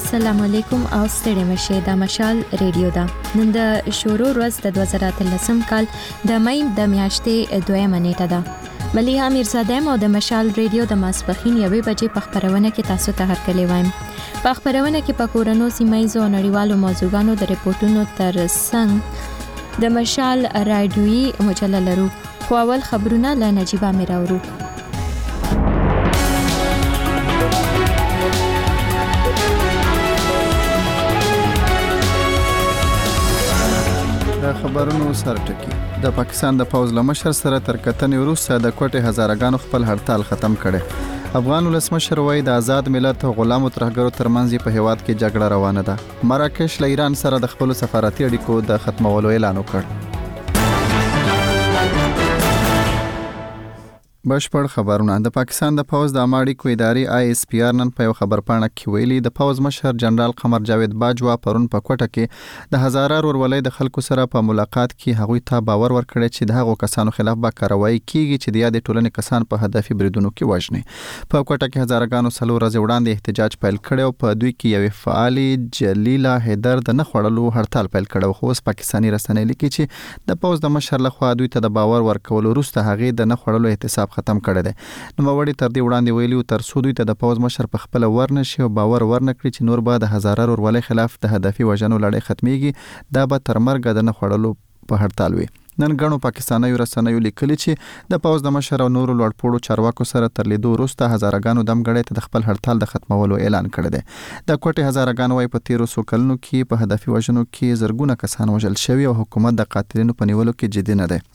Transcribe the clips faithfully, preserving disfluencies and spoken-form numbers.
السلام علیکم او ستړي مشه د مشال ریډیو دا نن د شورو ورځ د دوه زره اتلسم کال د مې د میاشتې دویمه نیټه ده. مليحه میرزادم او د مشال ریډیو د ماسپخین یوې بجې په خبرونه کې تاسو ته هرکلی وایم. په خبرونه کې په کورونو سیمایزو نړیوالو موضوعاتو د ریپورتونو تر څنګ د مشال رادیوي مجله لرو. خو اول خبرونه له نجيبه میراورو. خبرونو سرټکی د پاکستان د پوز لمشر سره تر کتنې وروسته د کوټه هزارګانو خپل هړتال ختم کړي. افغان ولسمشر وایي د آزاد ملت او غلامو ترهګرو ترمنځ په هیواد کې جګړه روانه ده. مراکش له ایران سره د خپل سفارتي اړیکو د ختمولو اعلان وکړ. بشپړ خبرونه. د پاکستان د پوز د اماړیکو ادارې آی اس پی آر نن په یو خبرپاڼه کې ویلي د پوز مشر جنرال قمر جاوید باجوا پرون په کوټه کې د هزاره ورولې د خلکو سره په ملاقات کې هغوی ته باور ورکړی چې د هغو کسانو خلاف به کاروایی کیږي چې د یادې ټولنې کسان په هدفي بریدونو کې وژني. په کوټه کې هزارګانو څلور ورځې وړاندې احتجاج پیل کړی او په دوی کې یو فعالي جلیلا حیدر د نه خوړلو هړتال پیل کړو. خو اوس پاکستاني رسنۍ لیکي چې د پوز د مشر لخوا دوی ته د باور ورکولو وروسته هغه د نه خوړلو احتساب ختم کړی دی. نو وړي تر دې وړاندې ویلي تر څو دوی ته د پوز مشر په خپل ورنشي او باور ورنکړي چې نور به د هزاره ورولې خلاف د هدفي وژنو لړۍ ختميږي دا به تر مرګ د نه خوړلو په هړتال وي. نن غنو پاکستاني رسنیو لیکلي چې د پوز د مشر او نورو لوړپوړو چارواکو سره تر لیدو وروسته هزارګانو دمګړې ته د خپل هړتال د ختمولو اعلان کړی دی. د کوټه هزارګانو وايي په تیرو سو کلونو کې په هدفي وژنو کې زرګونه کسان وژل شوي او حکومت د قاتلینو په نیولو کې جدي نه دی.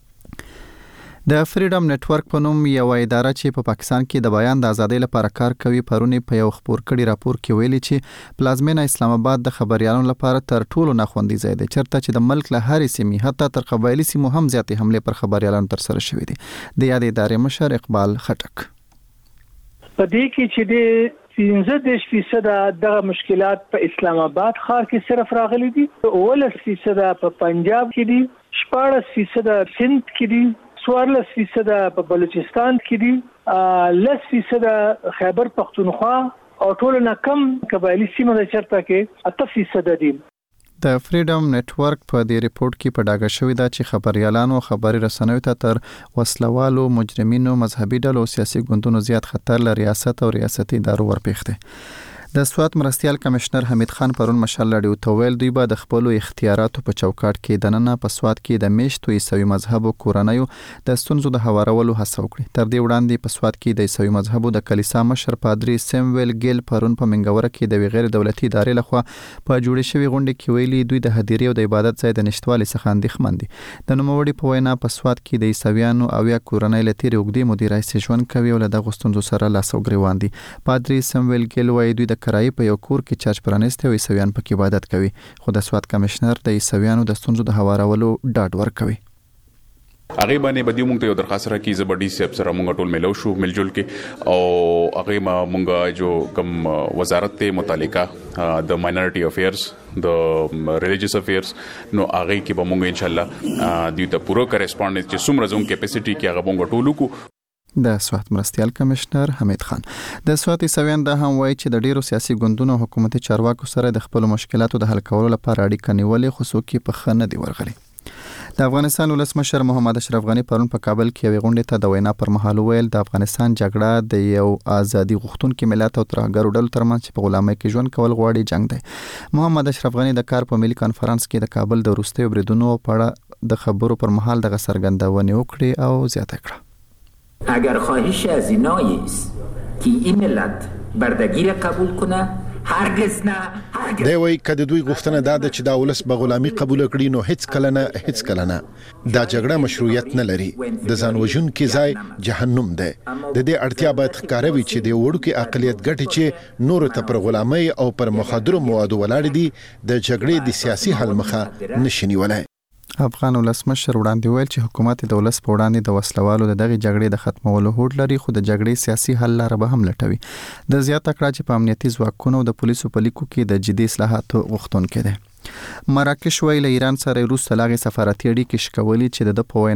د فریډم نتورک په نوم یو اداره چې په پاکستان کې د بیان د ازادۍ لپاره کار کوي پرونی په یو خبر کړي راپور کې ویلي چې پلازمینه اسلام آباد د خبريالانو لپاره تر ټولو ناخوندي ځای دی چرته چې د ملک له هرې سیمې حتی تر قبایلی سیمو هم زیاتې حمله پر خبريالانو تر سره شوې دي. د یادې ادارې مشر اقبال خټک په دې کې چې د پنځه فیصد د مشکلات په اسلام آباد ښار کې صرف راغلي دي، اوولس فیصد په پنجاب کې دي، شپاړس فیصد سند کې دي، څوارلس فیصد په بلوچستان کې دي، لس فیصد خیبر پختونخوا او ټول نه کم قبایلی سیمه د چرته کې اته فیصد دي. د فریډم نتورک په دې ریپورت کې په ډاګه شوې ده چې خبريالانو خبري رسنیو ته تر وسلوالو، مجرمینو، مذهبي ډلو او سیاسي ګوندونو زیات خطر له ریاست او ریاستي ادارو ورپېښته. د سوات مرستيال کمشنر حمید خان پرون مشال لړیو تویل دوی به د خپل اختیاراتو په چوکاټ کې د نن په سوات کې د میشتو عیسوي مذهب او کورنیو د ستونزو د هوارولو هڅه وکړي. تر دې وړاندې په سوات کې د عیسوي مذهب د کلیسا مشر پادری سیمویل ګیل پرون په منګوره کې د غیر دولتي ادارې لخوا په جوړې شوی غونډه کې ویلي دوی د هدیرې او د عبادت ځای د نشټوالي څخه اندېښمن دي. د نوموړي په وینا په سوات کې د عیسویانو او یا کورنۍ لتیری وګړي مدیرای سیژون کوي او له دغه ستونزو سره لاس او ګریوان دي. پادری سیمویل ګیل وایي دوی د کرایې په یو کور کې چرچ پرانسته او عیسویان پکې عبادت کوي. خو د سوات کمشنر د عیسویانو د ستونزو د هوارولو ډاډ ورکوي. هغه باندې بدیو مونږ ته یو درخواست راکې زبردي سیب سره مونږ ټول ملو شو ملجل کې او هغه ما مونږ جو کوم وزارت ته متعلقه د ماینورټي افیرز د ریلیجیس افیرز نو هغه کې به مونږ ان شاء الله دوی ته پوره کریسپونډنس چې څومره زون کیپاسټي کې هغه مونږ ټول کو. د سوات مرستيال کمشنر حمید خان د سوات عیسویان د هم وایي چې د ډیرو سیاسي ګوندونو حکومتي چارواکو سره د خپل مشکلاتو د حل کولو لپاره اړیکه نیولې خو څوک په خنه دی ورغلي. د افغانستان ولسمشر محمد اشرف غنی پرون په کابل کې یو غونډه ته د وینا پر مهال ویل د افغانستان جګړه د یو ازادي غوښتونکو ملت او ترهګرو ډلو ترمنځ چې په غلامۍ کې ژوند کول غواړي جنگ دی. محمد اشرف غنی د کار په ملي کانفرنس کې د کابل د وروستیو بریدونو په اړه د خبرو پر مهال د څرګندونې وکړې او زیاته کړه. اگر خواهش از اینایی است که این ملت بردگی را قبول کنه هرگز نه هرگز دی وای کده دوی غوښتنه دا چې دا ولس به غلامی قبول کړي نو هیڅ کله نه هیڅ کله نه دا جګړه مشروعیت نه لري. د ځان وژونکو ځای جهنم دی. د دې اړتیا باید ښکاره وي چې د وړوکي اقلیت ګټي چې نور ته پر غلامۍ او پر مخدرو موادو ولاړ دي د جګړې د سیاسي حل مخه نشي نیولای. افغان ولسمشر وړاندې ویل چې حکومت د ولس په وړاندې د وسلوالو د دغه جګړې د ختمولو هوډ لري خو د جګړې سیاسي حل لاره به هم لټوي. د زیاته کړه چې په امنیتي ځواکونو او د پولیسو په لیکو کې د جدي اصلاحاتو غوښتونکي دي. مراکش ویل ایران سره روس لاغي سفارتي اړیکې شکولې چې د په وینا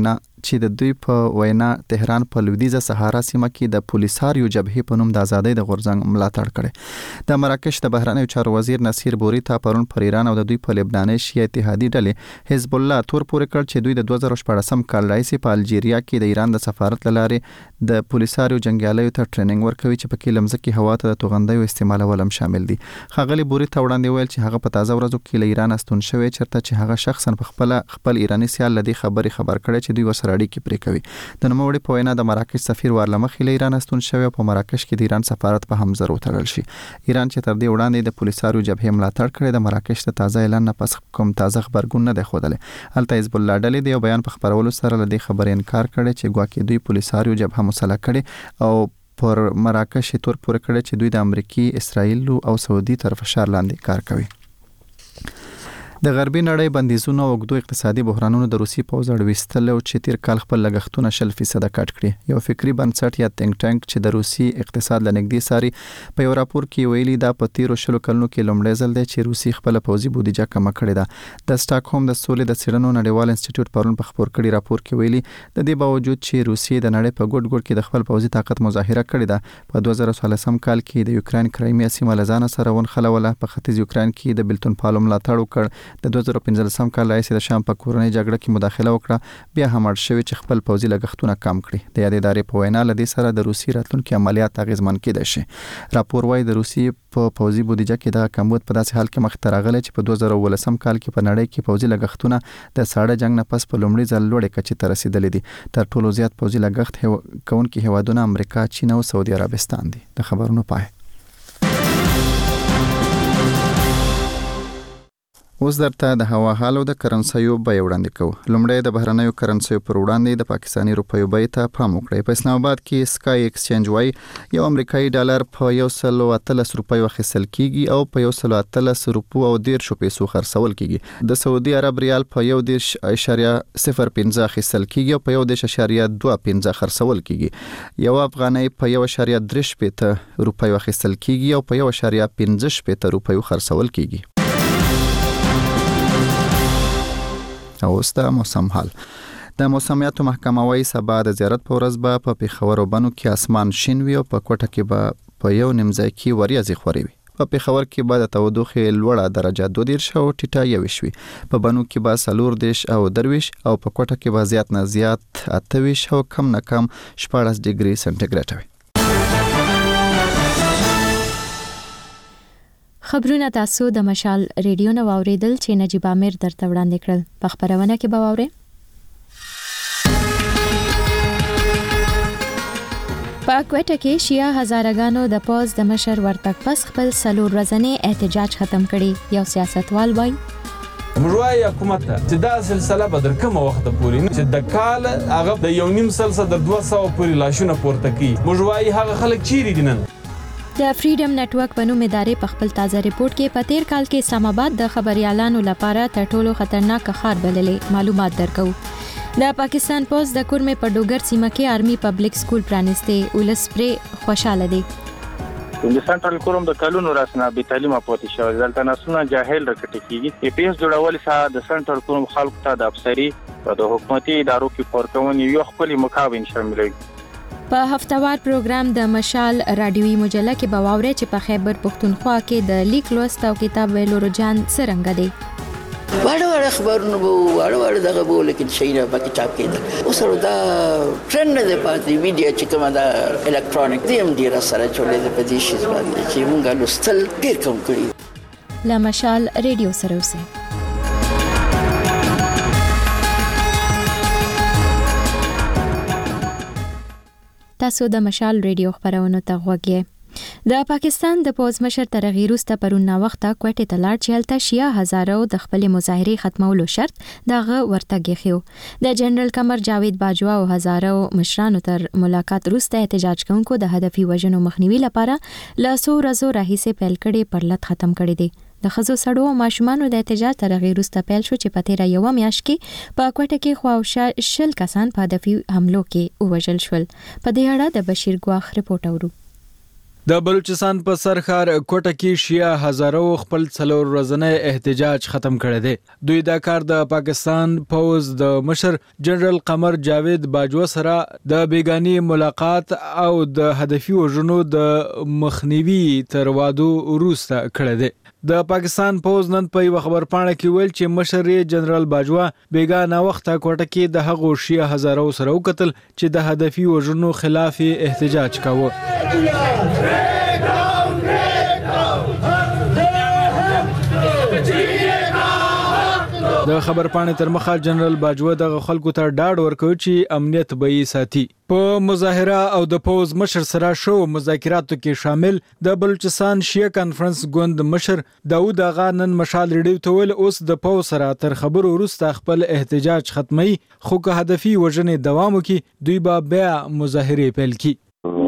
چې د دوی په وینا تهران په لویدیځه صحرا سیمه کې د پولیساریو جبهې په نوم د ازادۍ د غورځنګ ملاتړ کړي. د مراکش د بهرنیو چارو وزیر نصیر بوریتا پرون پر ایران او د دوی په لبناني شیعه اتحادي ډلې حزب الله تور پورې کړ چې دوی د دوه زره شپږم کال راهیسې په الجیریا کې د ایران د سفارت لارې د پولیساریو جنگیالیو ته ټریننګ ورکوي چې پکې لمزکي هوا ته د توغندیو استعمالول هم شامل دي. ښاغلي بوریتا وړاندې ویل چې هغه په تازه ورځو کې له ایران استون شوی چرته چې هغه شخصا په خپل خپل ایرانی سیال لدی خبري خبر کړي چې دوی وسره اړیکې پرې کوي. د نوموړي په وینا د مراکش سفیر ورلمخې له ایران استون شوی په مراکش کې د ایران سفارت په همزر وتړل شي. ایران چې تر دې وړاندې د پولیساریو جبهې ملاتړ کړي د مراکش د تازه اعلان نه پس کوم تازه خبرګون نه دی خوده. هلته حزب الله ډلې د یو بیان په خبرولو سره له دې خبرې انکار کړي چې ګواکې دوی پولیساریو جبهه مسلح کړي او پر مراکش تور پورې کړي چې دوی د امریکای، اسرائیل او سعودي تر فشار لاندې کار کوي. د غربي نړۍ بندیزونو او اوږدو اقتصادي بحرانونو د روسي پوځ اړويستل او چې تیر کال خپل لګښتونه شل فیصد کټ کړي. یو فکری بنسټ یا تینک ټانک چې د روسي اقتصاد لنګدي ساري په یو راپور کې ویلي دا په تیرو شلو کلونو کې لومړی ځل دی چې روسي خپل پوځي بودیجه کم کړې ده. د سټاکهولم د سولې د څېړنو نړیوال انسټیټیوټ پرون په خبر کړي راپور کې ویلي د دې باوجود چې روسي د نړۍ په ګډ ګډ کې د خپل پوځي طاقت مظاهره کړې ده، په دوه زره څلورم کال کې د یوکرين کرایمیا سیمه لزان سره ونخلوله، په ختیځ یوکرين کې د بلتون پالو ملاتړ وکړ، د دوه زره پنځه سم کال راځي د شام په کورنۍ جګړه کې مداخله وکړه، بیا هم اړ شوی چې خپل پوځي لګښتونه کم کړي. د یادې ادارې په وینا لدې سره د روسي راتلونکي عملیات اغیزمن کېدای شي. راپور وايي د روسي په پوځي بودیجه کې د کمبود په داسې حال کې مخ ته راغلی چې په دوه زره ولسم کال کې په نړۍ کې پوځي لګښتونه د ساړه جنگ نه پس په لومړي ځل لوړې کچې ته رسیدلې دي. تر ټولو زیات پوځي لګښت هو کوونکي هیوادونه امریکا، چین او سعودي عربستان دي. د خبرونو پای. اوس درته د هوا حال او د کرنسیو بیه وړاندې کوو. لومړی د بهرنیو کرنسیو پر وړاندې د پاکستاني روپیو بیې ته پام وکړئ. په اسلام آباد کې سکای ایکسچینج وايي یو امریکایي ډالر په یو سل او اتلس روپیو اخیستل کیږي او په یو سل او اتلس روپو او ډیر شو پیسو خرڅول کیږي. د سعودي عرب ریال په یو دیش اشاریه صفر پنځه اخیستل کیږي او په یو دیش اشاریه دوه پنځه خرڅول کیږي. یو افغانۍ په یو اشاریه درې شپېته روپیو اخیستل کیږي او په یو اشاریه پنځه شپېته روپیو خرڅول کیږي. او اوس د موسم حال. د موسمیاتو محکمه وايي سبا د زیارت په ورځ به په پیښور او بنو کې اسمان شین وي او په کوټه کې به په یو نیم ځای کې وریځې خوري وي. په پیښور کې به د تودوخې لوړه درجه دوه دیرش او ټیټه یویش وي. په بنو کې به څلور دیرش او درویش او په کوټه کې به زیات نه زیات اته ویش او کم نه کم شپاړس ډیګري سنټیګریډ وي. خبرونه تاسو د مشال ریډیو نو اوریدل چې نجیب امیر درته وړاندې کړل. په خبرونه کې به واورئ په کوټه کې شیا هزارګانو د پوز د مشر ورتګ پس خپل سلور ورځنی احتجاج ختم کړي. یو سیاستوال وایي موږ وايي حکومت ته چې دا سلسله به در کومه وخت پورې چې د کال هغه د یو نیم سلسله د دوه سوه پورې لاشونه پورته کوي. موږ وايي هغه خلک چیرې دي نن؟ د فریډم نتورک په نوم ادارې په خپل تازه ریپورت کې په تیر کال کې اسلام آباد د خبريالانو لپاره تر ټولو خطرناک ښار بللې معلومات درکو. د پاکستان پوز د کورمې په ډوګر سیمه کې آرمي پبلک سکول پرانسته ولس پرې خوشاله دي. د سنټرل کورم د کلونو راسنه به تعلیم پاتې شوی دلته نسونه جاهل راکټي کیږي. پی ایس جوړول سره د سنټرل کورم خلکو ته د افسری او د حکومتي ادارو کې پورکون یو خپل مقابل شاملوي. په هفتوار پروګرام د مشال رادیوي مجله کې به واورئ چې په خیبر پختونخوا کې د لیک لوست او کتاب ویلو رجحان څرنګه دی. واړه واړه خبرونه وو واړه واړه دغه بو لیکن شي نه پکې چاپ کېدل. اوس دا ټرند دی پاتې میډیا چې کومه دا الکترونیک دی هم ډیر سره چولې د پدې شي باندې چې موږ لوستل ډیر کم کړی. لا مشال ریډیو سره اوسئ. تاسو د مشال ریډیو خبرونه ته غوږی. د پاکستان د پوز مشر تر غیروسته پرونه وخته کوټه ته لاړ چې هلته شیا هزارو د خپل مظاهره ختمولو شرط دغه ورتګ خيو. د جنرال قمر جاوید باجوا او هزارو مشرانو تر ملاقات وروسته احتجاج کوونکو د هدفي وژنو مخنیوي لپاره لاسو رزو راهیسه پیل کړي پرلط ختم کړي دي. د خزو سړو او ماشومانو د احتجاج تر غیروسته پیل شو چې په تیر یو میاشت کې په کوټه کې خواوشا شل کسان په هدفي حملو کې وژل شول. په دې اړه د بشیر ګواخ رپورټ اورو. د بلوچستان په سرخار کوټه کې شیعه هزارو خپل څلور ورځنی احتجاج ختم کړی دی. دوی دا کار د پاکستان پوز د مشر جنرال قمر جاوید باجوه سره د بیګانی ملاقات او د هدفي وژنو د مخنیوي تر وادو وروسته کړی دی. د پاکستان پوز نن په یو خبرپاڼه کې ویل چې مشر جنرال باجوه بیګا وخته کوټه کې د هغو شیعه هزارو سره وکتل چې د هدفي وژنو خلاف احتجاج کاوه. د خبرپاڼې تر مخه جنرال باجوه د خلکو ته ډاډ ورکوي چې امنیت به یې ساتي. په مظاهره او د پوز مشر سره شو مذاکراتو کې شامل د بلوچستان شیعه کانفرنس ګوند مشر داود آغا نن مشال ریډیو ته ویل اوس د پوز سره تر خبرو وروسته خپل احتجاج ختمي، خو که هدفي وژنې دوام وکړي دوی به بیا مظاهرې پیل کړي.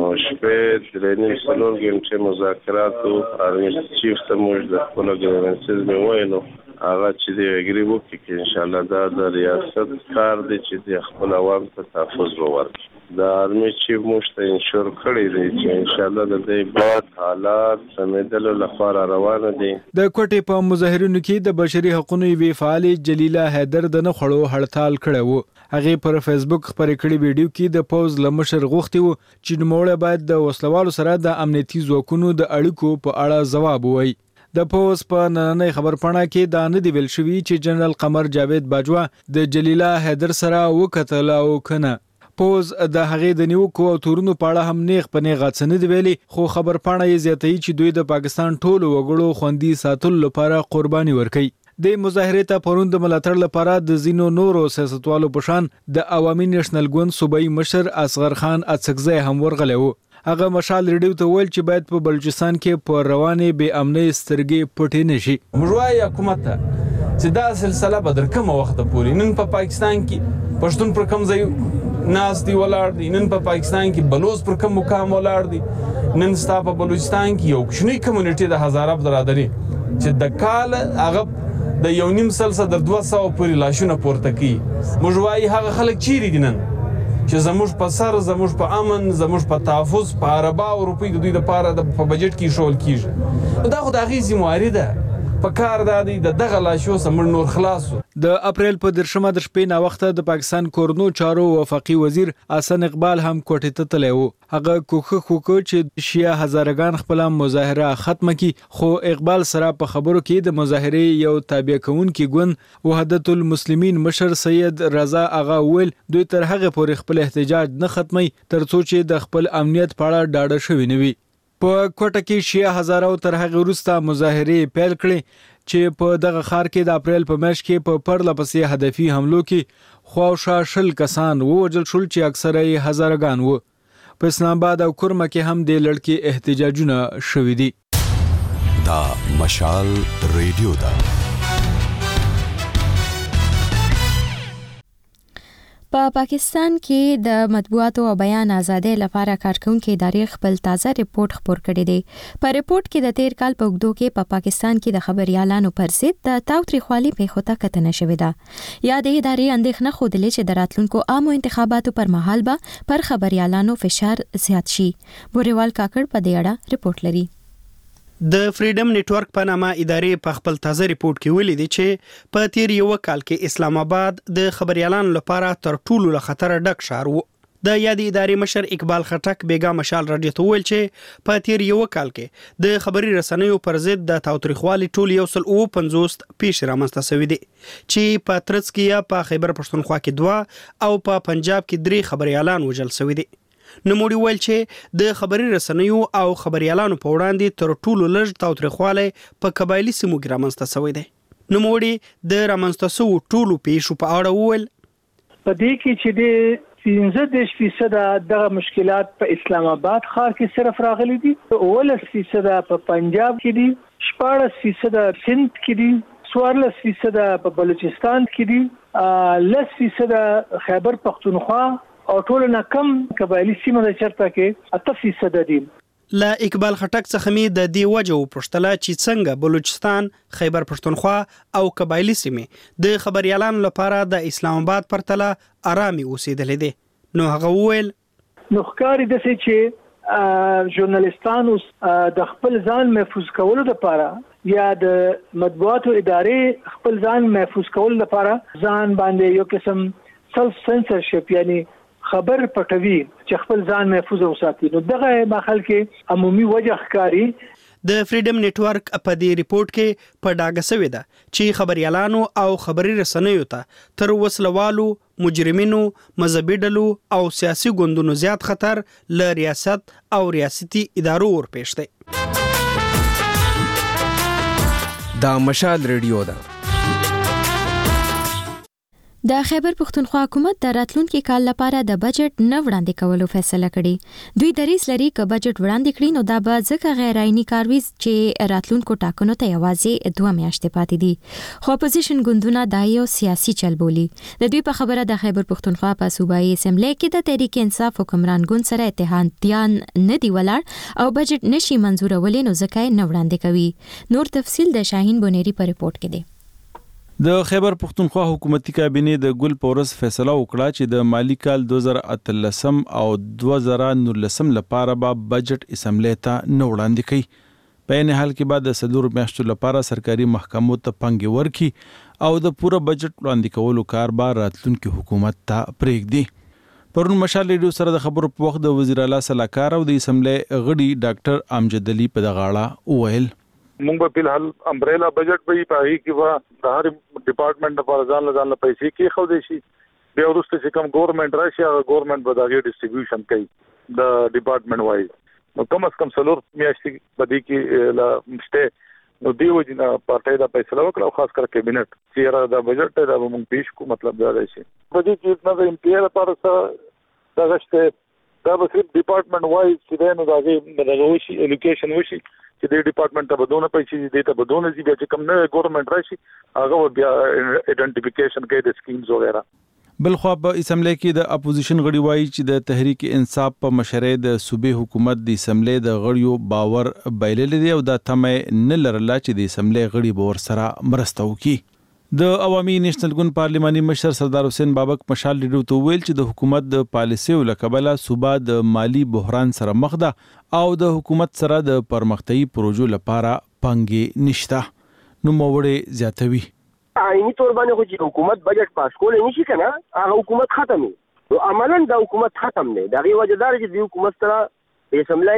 شپې درې څلور غنټې مذاکراتو ارمي چیف ته موږ د خپل ګورننسز مې ویلو هغه چې دی اګری وکړي چې ان شاء الله دا د ریاست کار دی چې د خپل عوام ته تحفظ ورکړي. د ارمي چیف موږ ته انشور کړی دی چې ان شاء الله د دې بعد حالات سمېدلو لپاره روان دي. د کوټې په مظاهرونو کې د بشري حقوقو وی فعال جلیله حیدر د نه خړو هړتال کړی وو. هغه پر فیسبوک خبرې کړې ویډیو کې د پوز لمشر غوښتي وو چې نوموړی باید د وسلوالو سره د امنیتي ځواکونو د اړیکو په اړه ځواب ووایي. د پوز په نننۍ خبرپاڼه کې دا نه دی ویل شوی چې جنرال قمر جاوید باجوه د جلیله حیدر سره وکتل او کنه. پوز د هغې د نیوکو او تورونو په اړه هم نیغ په نیغه څه نه دی ویلي، خو خبرپاڼه یې زیاتوي چې دوی د پاکستان ټولو وګړو خوندي ساتلو لپاره قرباني ورکوي. د مظاهرې ته پرون د ملاتړ لپاره د ځینو نورو سیاستوالو په شان د عوامي نېشنل ګوند صوبایي مشر اصغر خان اڅکزی هم ورغلی وو. هغه مشال ریډیو ته ویل چې باید په بلوچستان کې په روانې بې امنۍ سترګې پټې نشي. موږ وایو حکومت ته چې دا سلسله به تر کومه وخته پورې نن په پاکستان کې پښتون پر کوم ځای ناست دی ولاړ دی، نن په پاکستان کې بلوچ پر کوم مقام ولاړ دی، نن ستا په بلوچستان کې یو کوچنی کمیونټي د هزاره برادري چې د کال هغه د یو نیم سلسله در دوه سوه پورې لاشونه پورته کوي. موږ وایو هغه خلک چیرې دي نن چې زموږ په سر، زموږ په امن، زموږ په تحفظ په اربا او روپۍ د دوی لپاره د په بجټ کې شول کیږي. دا خو د هغې ذمهواري ده. په کار دا دی د دغه لاشو سمړ نور خلاصو. د اپریل په درشمه د شپې نا وخته د پاکستان کورنو چارو وفاقي وزیر حسن اقبال هم کوټې ته تللی وو. هغه کوښښ وکړ چې شیعه هزارګان خپل مظاهره ختمه کړي، خو اقبال سره په خبرو کې د مظاهرې یو تابع کوونکي ګوند وحدت المسلمین مشر سید رضا آغا ویل دوی تر هغه پورې خپل احتجاج نه ختمي ترڅو چې د خپل امنیت په اړه ډاډه شوي نه وي. په کوټه کې شیعه هزارو تر هغه وروسته مظاهرې پیل کړې چې په دغه ښار کې د اپریل په میاشت کې په پرله پسې هدفي حملو کې خواوشا شل کسان ووژل شول چې اکثره یې هزارګان وو. په اسلام آباد او کرمه کې هم د لړکې احتجاجونه شوي دي. دا مشال ریډیو ده. په پاکستان کې د مطبوعاتو او بیان ازادۍ لپاره کارکونکو ادارې خپل تازه ریپورت خپور کړی دی. په ریپورت کې د تیر کال په اوږدو کې په پا پاکستان کې د خبريالانو پر ضد د تاوتریخوالي پیښو ته کتنه شوې ده. یا د ادارې اندېښنه ښودلې چې د راتلونکو عامو انتخاباتو پر مهال به پر خبريالانو فشار زیات شي. بوريوال کاکړ په دې اړه ریپورت لري. د فریډم نتورک په نامه ادارې په خپل تازه ریپورت کې ویلي دي چې په تیر یو کال کې اسلام آباد د خبريالانو لپاره تر ټولو له خطر ډک ښار وو. د یادې ادارې مشر اقبال خټک بیګا مشال رادیو ته ویل چې په تیر یو کال کې د خبري رسنیو پر ضد د تاوتریخوالي ټول یو سل او پنځوس پیښې رامنځته شوې دي چې په ترڅ کې یا په خیبر پښتونخوا کې دوه او په پنجاب کې درې خبريالان وژل شوي دي. نوموړي ویل چې د خبري رسنیو او خبريالانو په وړاندې تر ټولو لږ تاوتریخوالی په قبایلي سیمو کې رامنځته شوی دی. نوموړي د رامنځته شوو ټولو پیښو په اړه وویل په دې کې چې د پنځه دېرش فیصده دغه مشکلات په اسلام آباد ښار کې صرف راغلي دي، اوولس فیصده په پنجاب کې دي، شپاړس فیصده سند کې دي، څوارلس فیصده په بلوچستان کې دي، لس فیصده خیبر پښتونخوا او ټول نه کم قبایلی سیمه د چرته کې اته فیصد دي. لا اقبال خټک څخه می د دې وجه وپوښتله چې څنګه بلوچستان، خیبر پښتونخوا او قبایلی سیمه د خبريالانو لپاره د اسلام آباد پرتله آرامي اوسېدلې دي. نو هغه وویل نو ښکاري د څه چې ژورنالستانو د خپل ځان محفوظ کولو لپاره یا د مطبوعاتو ادارې خپل ځان محفوظ کولو لپاره ځان باندې یو قسم سلف سنسرشپ یعنی خبر پټوي چې خپل ځان محفوظ وساتي. نو دغه مخال کې عمومي وجه ښکاری د فریډم نتورک په دې ریپورت کې په ډاګه شوې ده چې خبريالانو او خبري رسنیو ته تر وسلوالو، مجرمینو، مذهبي ډلو او سیاسي ګوندونو زیات خطر له ریاست او ریاستي ادارو ورپېښ دی. دا مشال ریډیو ده. د خیبر پښتونخوا حکومت د راتلونکي کال لپاره د بجټ نه وړاندې کولو فیصله کړې. دوی دریځ لري چې بجټ وړاندې کړي نو دا به ځکه غیر عیني کار وي چې راتلونکو ټاکنو ته یوازې دوه میاشتې پاتې دي. خو اپوزیشن ګوندونه دا یو سیاسي چل بولي. د دوی په خبره د خیبر پښتونخوا په صوبایي اسمبلی کې د تحریک انصاف حکمران ګوند سره اتحادیان نه دی ولاړ او بجټ نشي منزورولې نو ځکه یې نه وړاندې کوي. نور تفصیل د شاهین بونيري په ریپورت کې دی. د خیبر پښتونخوا حکومتي کابینه د ګل پورس فیصله وکړه چې د مالی کال دوه زره اتلسم او دوه زره نولسم لپاره به بجټ اسمبلی ته نه وړاندې کړي. په این حال کې بعد د صدور میاشتو لپاره سرکاري محکمو ته پنګ ورکي او د پوره بجټ وړاندې کولو کار به راتلونکي حکومت ته پرېږدي. پرون مشال ریډیو سره د خبرو په وخت د وزیر اعلی سلاکار او د اسمبلی غړي ډاکټر امجد علي په دغه اړه وویل مونږ په فلحال امبریلا بجټ به پای کې وا د هر ډپارټمنټ لپاره ځان له ځان له پیسې کې خو دي شي بیا ورسته چې کوم ګورنمنت راشي هغه ګورنمنت به دا ډیسټریبیوشن کوي د ډپارټمنټ وایز. نو کم از کم څلور میاشتې باندې کې لا مشته نو دیو جنا پارټای دا فیصله وکړه خاص کر کابینټ چې را دا بجټ دا مونږ پیش کو مطلب دا دی چې په دې کې نه د امپیل لپاره څه دا غشته دا به صرف ډپارټمنټ وایز چې نو دا د وشي اډوکیشن وشي چې د ډپارټمنټ ته بدونه پیسې دي ته بدونه دي چې کوم نه ګورنمنت راشي هغه بیا ایډنټیفیکیشن کوي د سکیمز وغیرہ. بل خو په اسمبلی کې د اپوزیشن غړي وایي چې د تحریک انصاف په مشرۍ د صوبې حکومت د اسمبلی د غړیو باور بایلل دي او د تمه نه لرله چې د اسمبلی غړي باور سره مرسته وکړي. د عوامي نېشنل ګوند پارلماني مشر سردار حسین بابک مشال ریډیو ته ویل چې د حکومت د پالیسیو لکبله صوبه د مالی بحران سره مخ ده او د حکومت سره د پرمختګي پروژو لپاره پنګې نشته. نو موړې زیاتوي عیني تور باندې خو چې حکومت بجټ پاس کولای نشي کنه هغه حکومت ختم وي. نو عملاً دا حکومت ختم نه دا غي وجدار چې د حکومت سره په اسمبلی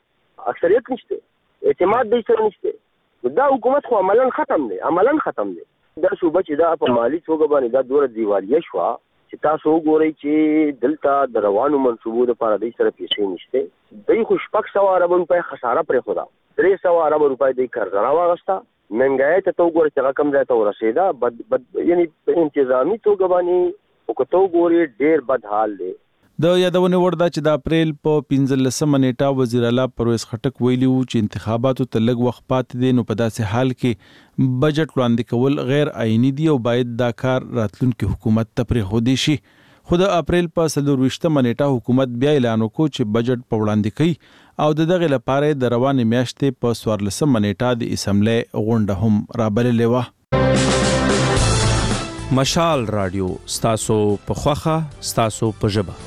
کې اکثریت نشته اعتماد به سره نشته دا حکومت خو عملاً ختم نه عملاً ختم نه. دا صوبه چې دا په مالی توګه باندې دا دوره دیوالیه شو چې تاسو وګورئ چې دلته د روانو منصوبو لپاره د سره پیسې نشته دوی خو شپږ سوه ارب روپۍ خساره پرې خدا درې سوه ارب روپۍ د قرض راوغسته منګای ته تو ګورئ چې رقم ځای ته ورسېده بد بد یعنی په انتظامی توګه باندې او که تو ګورئ ډېر بد حال دی. د یادونه ورده چې د اپریل په پنځلسمه نیټه وزیر اعلی پرویز خټک ویلي وو چې انتخاباتو ته لږ وخت پاتې دي نو په داسې حال کې بجټ وړاندې کول غیر عیني دي او باید دا کار راتلونکي حکومت ته پرېښودی شي. خو د اپریل په څلورویشتمه نیټه حکومت بیا اعلان وکړ چې بجټ په وړاندې کوي او د دغه لپاره د روانې میاشتې په څوارلسمه نیټه د اسمبلی غونډه هم رابللې وه. مشال رادیو ستاسو په خوخه ستاسو په ژبه.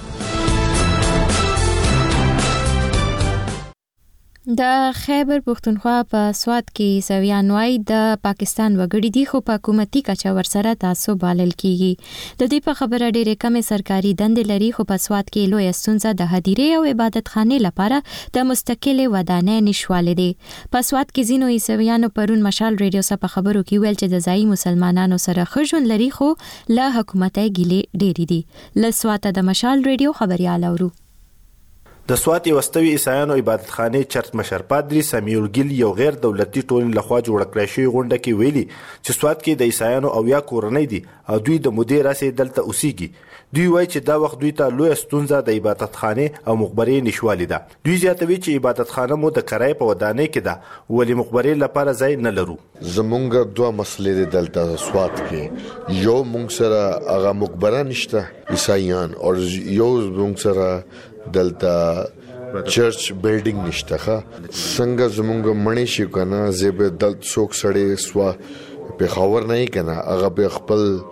د خیبر پښتونخوا په سواد کې سویان وای د پاکستان وګړي دي خو په حکومتي کچه ورسره تعصب بالل کیږي. د دې په خبره ډېرې کمې سرکاري دندې لري خو په سواد کې لوی ستونزه د هدیرې او عبادت خانې لپاره د مستقلې ودانۍ نشواله دي. په سواد کې ځینو عیسویانو پرون مشال ریډیو سره په خبرو کې ویل چې د ځایي مسلمانانو سره ښه ژوند لري خو له حکومتي ګیلې ډېرې دي. له سواته د مشال ریډیو خبريال اورو. د سوات یوستوي عیسایانو عبادت خانه چرچ مشر پادری سمیول ګیل یو غیر دولتي ټولنې لخوا جوړ کړی شوی غونډه کې ویلي چې سوات کې د عیسایانو او یا کورنۍ دي او دوی د مودې راسي دلته اوسېږي. دوی وایي چې دا وخت دوی ته لوی ستونزه د عبادت خانه او مقبره نشوالي ده. دوی زیاتوي چې عبادت خانه مو د کرای په ودانۍ کې ده ولی مقبره لپاره ځای نه لرو. زمونږ دوه مسلې دلته سوات کې یو مونږ سره هغه مقبره نشته عیسایان او یو مونږ سره دلته چرچ بیلډینګ نشته ښه څنګه زمونږ مړی شي کنه زیب دلته څوک سړی سوا په خاور نه کنه هغه به خپل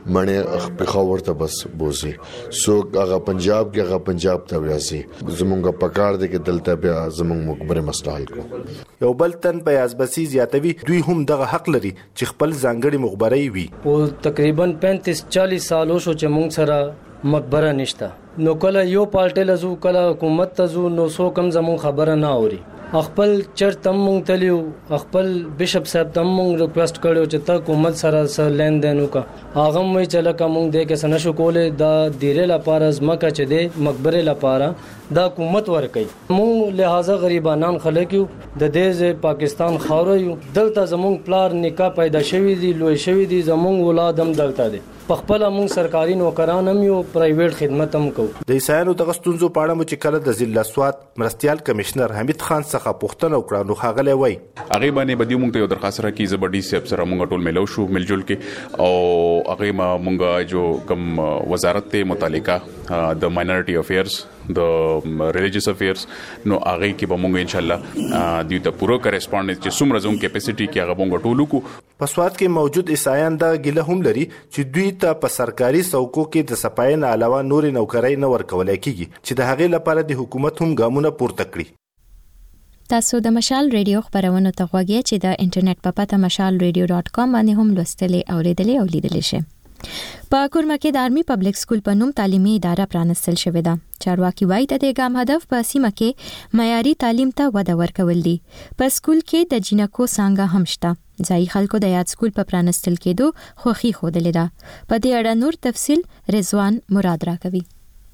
مړې پېښور ته بس بوزي سو هغه پنجاب کې هغه پنجاب ته ورسي زمونږ پکار دي کې دلته بیا زمونږ مقبره مسله حل کو یو بل تن په ازبسي زیاتوي دوی هم دغه حق لري چې خپل ځانګړي مخبري وي او تقریبا پینتیس چالیس سالو شو چې موږ سره مقبره نشته نو کله یو پالټه لزو کله حکومت ته زو نو سو کم زمون خبره نه اوري خپل چرچ تم مونږ تلیو خپل بشپ صاحب تم مونږ ریکوست کړو چې تا حکومت سره سره لین دین وکا هغه مې چې لکه مونږ دې کې سنشو کولې دا ډیره لپاره زمکه چې دې مقبره لپاره دا حکومت ورکړي مونږ لہذا غریبانان خلک یو د دې پاکستان خاور یو دلته زمونږ پلار نکاح پیدا شوی دی لوی شوی دی زمونږ ولادت هم دلته دی پخپل مونږ سرکاري نوکران هم یو پرایویټ خدمت هم کوو د عیسایانو د غستونزو پاړه مو چې کله د ضلع سوات مرستيال کمشنر حمید خان څخه پوښتنه وکړه نو خاغلی وای هغه باندې بدیو مونږ ته یو درخواست راکې زبردي سیب سره مونږ ټول ملو شو ملجل کې او هغه ما مونږ جو کم وزارت ته متعلقه د ماینورټي افیرز د ریلیجیس افیرز نو هغه کې به مونږ ان شاء الله د ته پورو کریسپونډنس چې څومره زوم کیپاسيټي کې هغه مونږ ټولو کو په سوات کې موجود عیسایان دا ګله هم لري چې دوی ته په سرکاري څوکو کې د صفای نه علاوه نور نوکرای نه ورکول کېږي چې د هغې لپاره د حکومت هم ګامونه پورته کړي تاسو د مشال ریډیو خبرونه ته غوږی چې د انټرنیټ په پته مشال ریډیو ډاټ کام باندې هم لوستلې او لیدلې او لیدلې شئ په کورما کې د آرمي پبلک سکول په نوم تعلیمي اداره پرانستل شوې ده چارواکي وایي د دې ګام هدف په سیمه کې معیاري تعلیم ته وده ورکول دي په سکول کې د جنکو څنګه هم شته ځای خلکو د یاد سکول په پرانستل کېدو خوخي خوده لیدا په دې اړه نور تفصیل رضوان مراد راکوي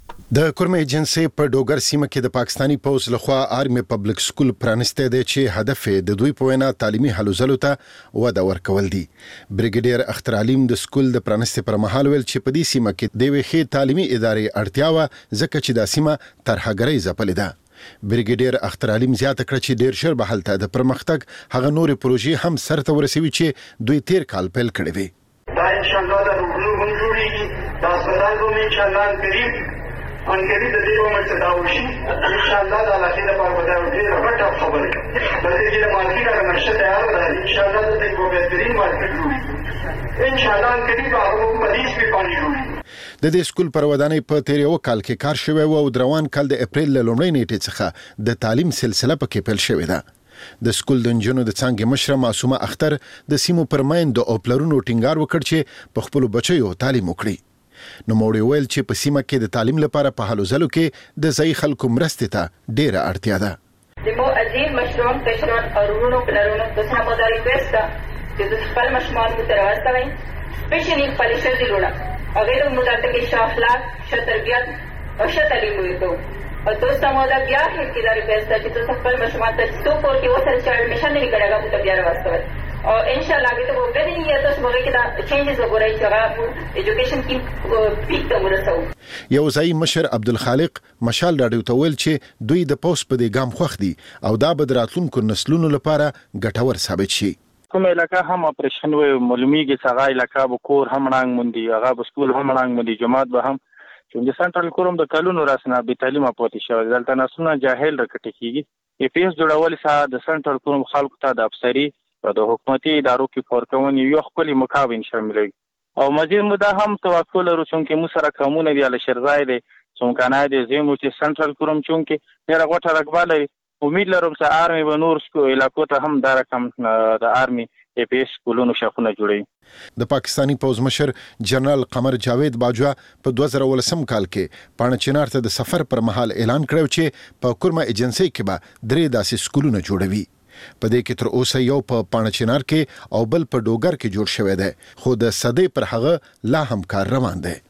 د کورما ایجنسی په ډوګر سیمه کې د پاکستانی پوز لخوا آرمي پبلک سکول پرانسته دی چې هدف د دوی په وینا تعلیمي هلو ځلو ته وده ورکول دي بریګیډیر اختر علیم د سکول د پرانسته پر مهال ویل چې په دې سیمه کې د ویخي تعلیمي ادارې اړتیا و ځکه چې د سیمه ترهګرۍ ځپلې ده بریګیډیر اختر علیم زیاته کړ چې ډیر شر به حالت د پرمختګ هغه نورې پروژې هم سرته ورسوي چې دوی تیر کال پیل کړې وي دا ان شاء الله د روغلو هم جوړیږي دا سره به ان شاء الله قریب ان کې د دې عمر څخه دا وشي ان شاء الله د الله تعالی په وجه ډېر غټه خبره ده د دې مارکیټ هغه نشه تیار ده ان شاء الله د دې په بهترین مارکیټ جوړي ان شاء الله ان کې به هغه په دې سپې باندې جوړي د دې سکول پر ودانۍ په تیر یو کال کې کار شوی او د روان کال د اپریل لومړۍ نیټې څخه د تعلیم سلسله پکې پیل شوې ده د سکول د انجونو د څنګه مشره معصومه اختر د سیمو پرمایند او پلرونو ټینګار وکړ چې په خپل بچیو تعلیم وکړي نو موړي ویل چې په سیمه کې د تعلیم لپاره په هلو ځلو کې د ځای خلکو مرستې ته ډیره اړتیا ده د مو عزیز مشروم کشران اورونو پلرونو د سمو د ریکوست چې د خپل مشمار متراوستوي سپیشلی خپل شې لوړه هغه د مدته کې ښه اخلاق ښه تربیت او ښه تعلیم ورکړو او تاسو سمو د بیا هیڅ د ریکوست چې تاسو خپل مشمار ته څو پور کې وسره چې اډمیشن لري کړهغه مو ته بیا راوستوي او ان شاء الله به ته وګورئ چې تاسو به کې دا چینجز وګورئ چې هغه ایجوکیشن کې پیک ته ورسو یو ځای مشر عبدالخالق مشال راډیو ته ویل چې دوی د پوس په دې ګام خوښ دي او دا به د راتلونکو نسلونو لپاره ګټور ثابت شي کوم علاقه هم اپریشن و معلومیږي چې هغه علاقه به کور هم رنګ مندي هغه به سکول هم رنګ مندي جماعت به هم چې د سنټرل کوروم د کلونو راسنه به تعلیم پاتې شوی دلته نسونه جاهل رکټ کیږي ای پی اس جوړول سره د سنټرل کوروم خلکو ته د افسری د حکومتي ادارو کې فورکون یو خپل مقابل شامل او مزید مده هم توقع لرو چې مو سره کومونه دی له شرزای دی څنګه نه دی زمو چې سنټرل کوروم چې ډیره غوټه رقبه لري امید لرم چې آرمي و نور سکو علاقو ته هم دا رقم د آرمي ای پی اس کولونو شاخونه جوړي د پاکستانی پوز مشر جنرال قمر جاوید باجوا په دوه زره ولسم کال کې پاڼه چنار ته د سفر پر مهال اعلان کړو چې په کورما ایجنسی کې به درې داسې سکولونه جوړوي په دې کې تر اوسه یو په پاڼه چنار کې او بل په ډوګر کې جوړ شوی دی خو د صدې پر هغه لا هم کار روان دی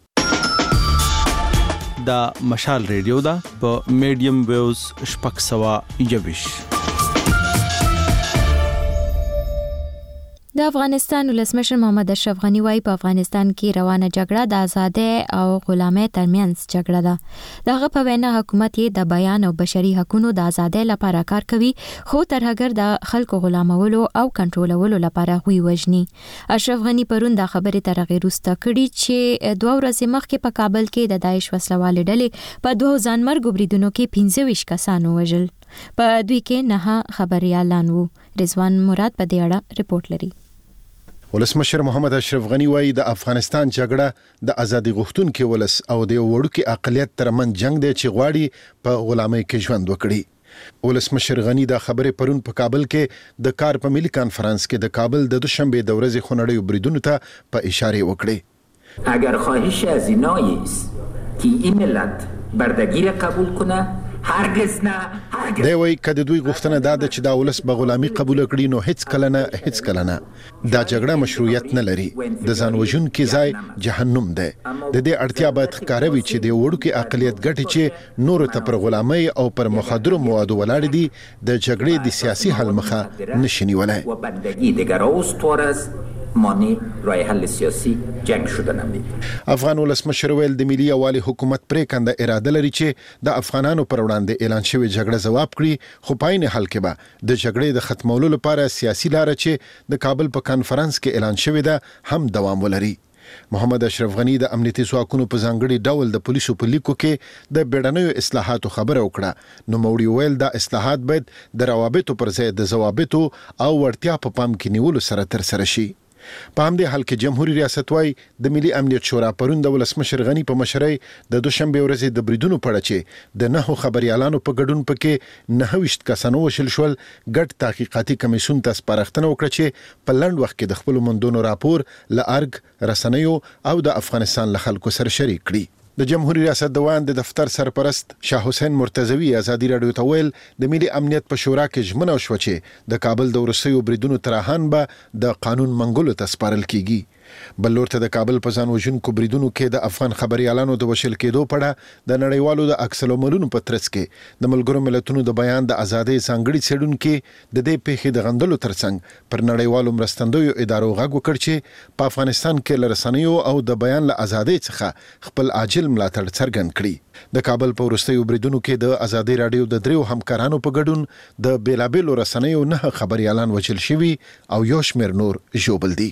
دا مشال ریډیو دا په میډیم ویوز شپږ سوه یوویش د افغانستان ولسمشر محمد اشرف غنی وايي په افغانستان کې روانه جګړه د آزادۍ او غلامۍ ترمنځ جګړه ده دغه په وینا حکومت یې د بیان او بشري حقوقو د آزادۍ لپاره کار کوي خو ترهګر د خلکو غلامولو او کنټرولولو لپاره غوي وژني اشرف غنی پرون د خبرې تر غیرسته کړي چې دوه ورځې مخکې په کابل کې د داعش وسلوال ډلې په دوه ځانمرګ بریدونو کې پنځه ویشت کسان وژل په دوی کې نه خبريالان وو رضوان مراد په دې اړه رپورت لري ولسمشر محمد اشرف غنی وایي د افغانستان جګړه د ازادي غوښتونکو ولس او د وړوکی اقلیت ترمن جنگ دی چې غواړي په غلامۍ کې ژوند وکړي. ولسمشر غنی دا خبره پرون په کابل کې د کار په ملي کانفرنس کې د کابل د دوشنبه د ورځې خونړیو بریدونو ته په اشاره وکړي. اگر خواهش از اینایی است که این ملت بردگی قبول کنه هرگز نه. دی وایي که د دوی غوښتنه دا ده چې دا ولس به غلامي قبول کړي نو هیڅ کله نه هیڅ کله نه. دا جګړه مشروعیت نه لري. د ځان وژونکي ځای جهنم دی. د دې اړتیا باید ښکاره وي چې د وړوکي اقلیت ګټې چې نورو ته پر غلامۍ او پر مخدرو موادو ولاړې دي د جګړې د سیاسي حل مخه نشي نیولی. و بندگی دیگر استوار است مانع راه حل سیاسی جنگ شدن هم دي. افغان ولسمشر ویل د ملي یوالي حکومت پریکنده اراده لري چې د افغانانو پر وړاندې اعلان شوی جګړه ځواب کړي خو پاین حل کې به د جګړې د ختمولو لپاره سیاسي لار چې د کابل په کانفرنس کې اعلان شوی ده هم دوام ولري. محمد اشرف غنی د امنیتي ځواکونو په ځانګړي ډول د پولیسو په لیکو کې د بیړنیو اصلاحاتو خبره وکړه. نو موري ویل دا اصلاحات باید د روابطو پر ځای د ضوابطو او وړتیا په پام کې نیولو سره تر سره شي. په همدې حال کې جمهوریت ریاست وايي د ملي امنیت شورا پرون د ولسمشر غنی په مشرۍ د دوشنبه ورځې د بریدونو په اړه چې د نهو خبريالانو په ګډون پکې نه وشت کسانو وشل شول ګډ تحقیقاتي کمیسیون ته سپارښتنه وکړه چې په لنډ وخت کې د خپل مندونو راپور ل ارګ رسنیو او د افغانستان له خلکو سره شریک کړي. د جمهوریت ریاست دوان د دفتر سرپرست شاه حسین مرتضوی ازادي رادیو ته ویل د ملي امنیت په شورا کې ژمنه وشوه چې د کابل د ورسېو بریدونو ترهان به د قانون منګولو ته سپارل کیږي. بل لورته د کابل په ځان وژونکو بریدونو کې د افغان خبريالانو د وشل کېدو په اړه د نړیوالو د عکس العملونو په ترڅ کې د ملګرو ملتونو د بیان د ازادۍ ځانګړي څېړونکو د دې پیښې د غندلو ترڅنګ پر نړیوالو مرستندویو ادارو غږ وکړ چې په افغانستان کې لرسنیو او د بیان له ازادۍ څخه خپل عاجل ملاتړ څرګند کړي. د کابل په ورستیو بریدونو کې د ازادي رادیو د دریو همکارانو په ګډون د بیلابیلو رسنیو نه خبريالان وچل شوي او یو شمېر نور ژوبل دي.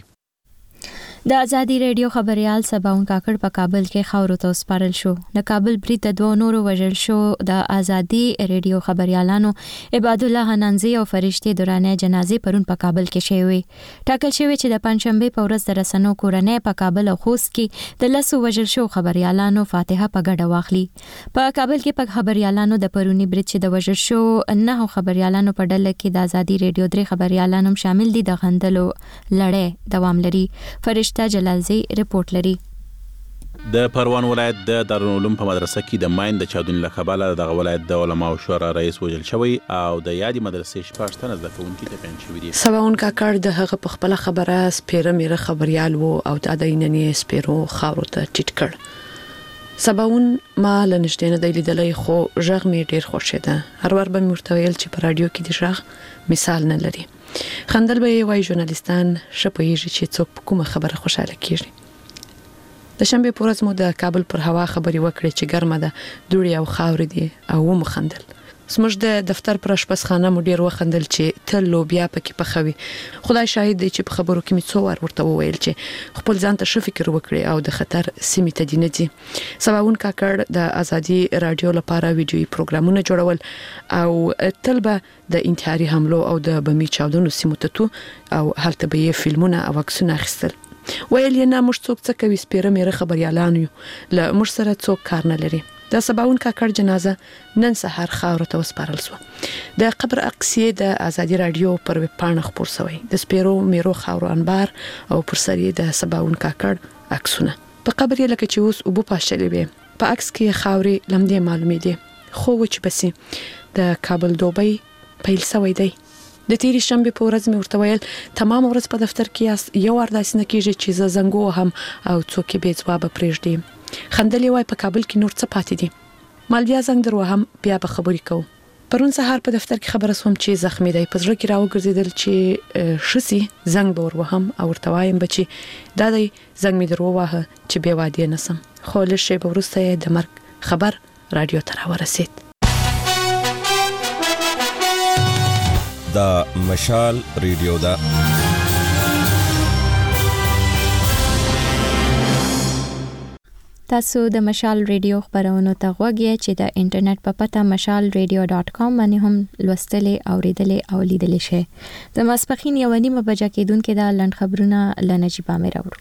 د ازادي رادیو خبريال سباون کاکړ په کابل کې خاورو ته سپارل شو. د کابل برید د دوه نورو وژل شو د ازادي رادیو خبريالانو عباد الله حنانزي او فرشتي دورانه جنازې پرون په کابل کې شوې. ټاکل شوی چې د پنځشنبه په ورځ د رسنو کورنۍ په کابل او خوست کې د لسو وژل شو خبريالانو فاتحه په ګډه واخلي. په کابل کې په خبريالانو د پرونی برید چې د وژل شو نه خبريالانو په ډله کې د ازادي رادیو درې خبريالانو شامل دي. د غندلو لړۍ دوام لري. فرشتي جلالزی رپورت لري. د پروان ولایت د دارالعلوم په مدرسه کې د ماین د چاودنې له کبله د ولایت د علماء شورا رئیس وژل شوی او د یادې مدرسې شپږ تنه زده کوونکي ټپیان شوي دي. سباون کاکړ د هغه په خپل خبره سپیره میره خبريال وو او د دیننې سپیرو خاورو ته ټیټ کړ. سباون ما لنشته نه دی لیدلې خو ژغ می ډیر خوښه ده. هر ور به مرتویل چې په رادیو کې د ژغ مثال نه لري. خندل به وای ژورنالیستان شپېږي چې څوک کومه خبره خوشاله کیږي. د شنبه پورز مو د کابل پر هوا خبري وکړي چې ګرمه ده دوړي او خاور دي او و مخندل. سمج د دفتر پر شپسخانه مو ډیر وخندل چې تل لوبیا پکې پخوي. خدای شاهد دی چې په خبرو کې می څو ور ورته وویل چې خپل ځان ته ښه فکر وکړي او د خطر سیمه ته دي نه دي. سباون کاکړ د ازادي رادیو لپاره ویډیوي پروګرامونه جوړول او تل به د انتحاري حملو او د بمی چاودنو سیمو ته او هلته به یې فلمونه او عکسونه اخیستل. ویل یې نه موږ څوک څه کوي سپیره میره خبريالان یو له موږ سره څوک کار نه لري. د سباون کاکړ جنازه نن سحر خاورو ته وسپارل شو. د قبر عکسې د ازادي رادیو پر ویب پاڼه خپور شوی. د سپیرو میرو خاورو انبار او پر سر د سباون کاکړ عکسونه. په قبر یې لکه چې اوس وبو پاشلې وي. په عکس کې خاوري لمدې معلومې دي. خو و چې بسي د کابل دوبۍ پیل شوی دی. د تیری شنبه په ورځ مې ورته ویل تمام ورځ په دفتر کې یاست یو ارداس نه کیږي چې ز زنګو هم او څوک به ځواب پرېږدي. خندلې وای په کابل کې نور څه پاتې دي. مال بیا زنګ درو هم بیا به خبرې کوو. پرون سهار په دفتر کې خبره سوم چې زخمی دی. په ځړ کې راوګرځیدل چې شسي زنګ به وروهم او ورته وایم بچي دا دی زنګ مې درو واه چې به وادي نسم. خو له شی به ورسته د مرګ خبر رادیو ته راورسید. دا مشال ریډیو دا تاسو د مشال ریډیو خبرونو ته غوږی چې د انټرنیټ په پته مشال ریډیو ډاټ کام باندې هم لوستلې اوریدلې او لیدلې شئ. د ماسپخین یو نیمه بجه کېدونکې د لنډ خبرونه لنجيبه مې راوړو.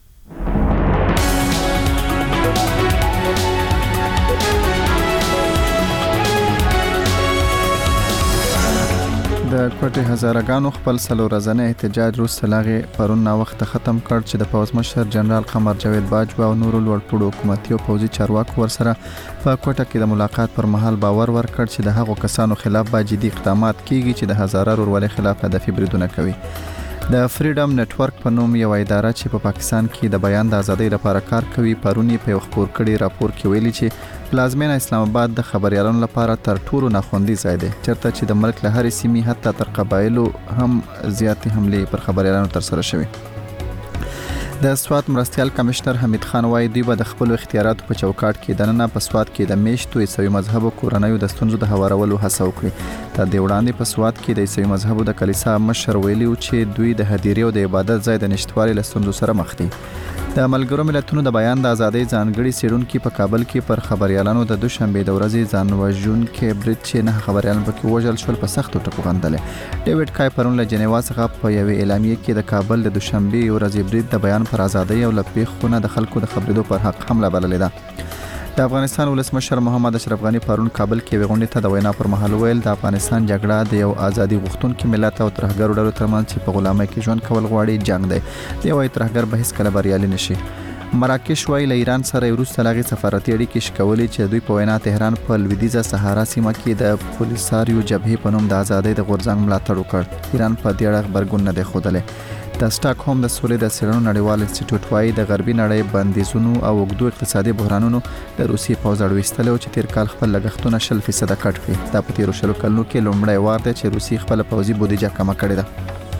د کوټې هزارهګانو خپل سلو ورځنی احتجاج وروسته لاغې پرون نا وخت ختم کړ چې د پوځ مشر جنرال قمر جاوید باجوا او نورو لوړپوړو حکومتي او پوځي چارواکو ورسره په کوټه کې د ملاقات پر مهال باور ورکړ چې د هغو کسانو خلاف به جدي اقدامات کیږي چې د هزاره ورولې خلاف هدفي بریدونه کوي. د فریډم نتورک په نوم یو اداره چې په پاکستان کې د بیان د ازادۍ لپاره کار کوي پرونی په یو خبر کړي راپور کې ویلي چې پلازمینه اسلام آباد د خبريالانو لپاره تر ټولو ناخوندي ځای دی چېرته چې د ملک له هرې سیمې حتی تر قبایلو هم زیاتې حملې پر خبريالانو تر سره شوي. د سوات مرستيال کمشنر حمید خان وايي دوی به د خپل اختیاراتو په چوکاټ کې د نن په سوات کې د میشتو عیسوي مذهبو کورنیو د ستونزو د هوارولو هڅه وکړي. تر دې وړاندې په سوات کې د عیسوي مذهبو د کلیسا مشر ویلي چې دوی د هدیرې او د عبادت ځای د نشټوالي له ستونزو سره مخ دي. د ملګرو ملتونو د بیان د ازادۍ ځانګړي سیډونکو په کابل کې پر خبريالانو د دوشنبه د ورځې ځانوژن کې برید چې نه خبريالان پکې وژل شول په سختو ټکو غندل. ډیوډ کای پرون له جنیوا څخه په یوې اعلامیه کې د کابل د دوشنبه ورځې برید د بیان پر ازادۍ او لپیخونه د خلکو د خبرېدو پر حق حمله بللې ده. د افغانستان ولسمشر محمد اشرف غنی پرون کابل کې وغونډه ته د وینا پر مهال ویل د افغانستان جګړه د یو ازادي غوښتونکو ملت او ترهګرو ډلو ترمنځ چې په غلامۍ کې ژوند کول غواړي جنگ دی. دی وايي ترهګر به هیڅ کله بریالي نشي. مراکش وايي له ایران سره وروسته لاغي سفارتي اړیکې شکولې چې دوی په وینا تهران په لویدیځه صحرا سیمه کې د پولیساریو جبهې په نوم د ازادۍ د غورځنګ ملاتړ وکړ. ایران په دې اړه خبرګون نه دی ښودلی. د سټاک هوم د سولې د څېړنو نړیوال انسټیټیوټ وايي د غربي نړۍ بندیزونو او اوږدو اقتصادي بحرانونو د روسي پوځ اړوستلو چې تیر کال خپل لګښتونه شل فیصد کټ کړي. دا په تیرو شلو کلونو کې لومړی وار دی چې روسي خپل پوځي بودیجه کمه کړې ده.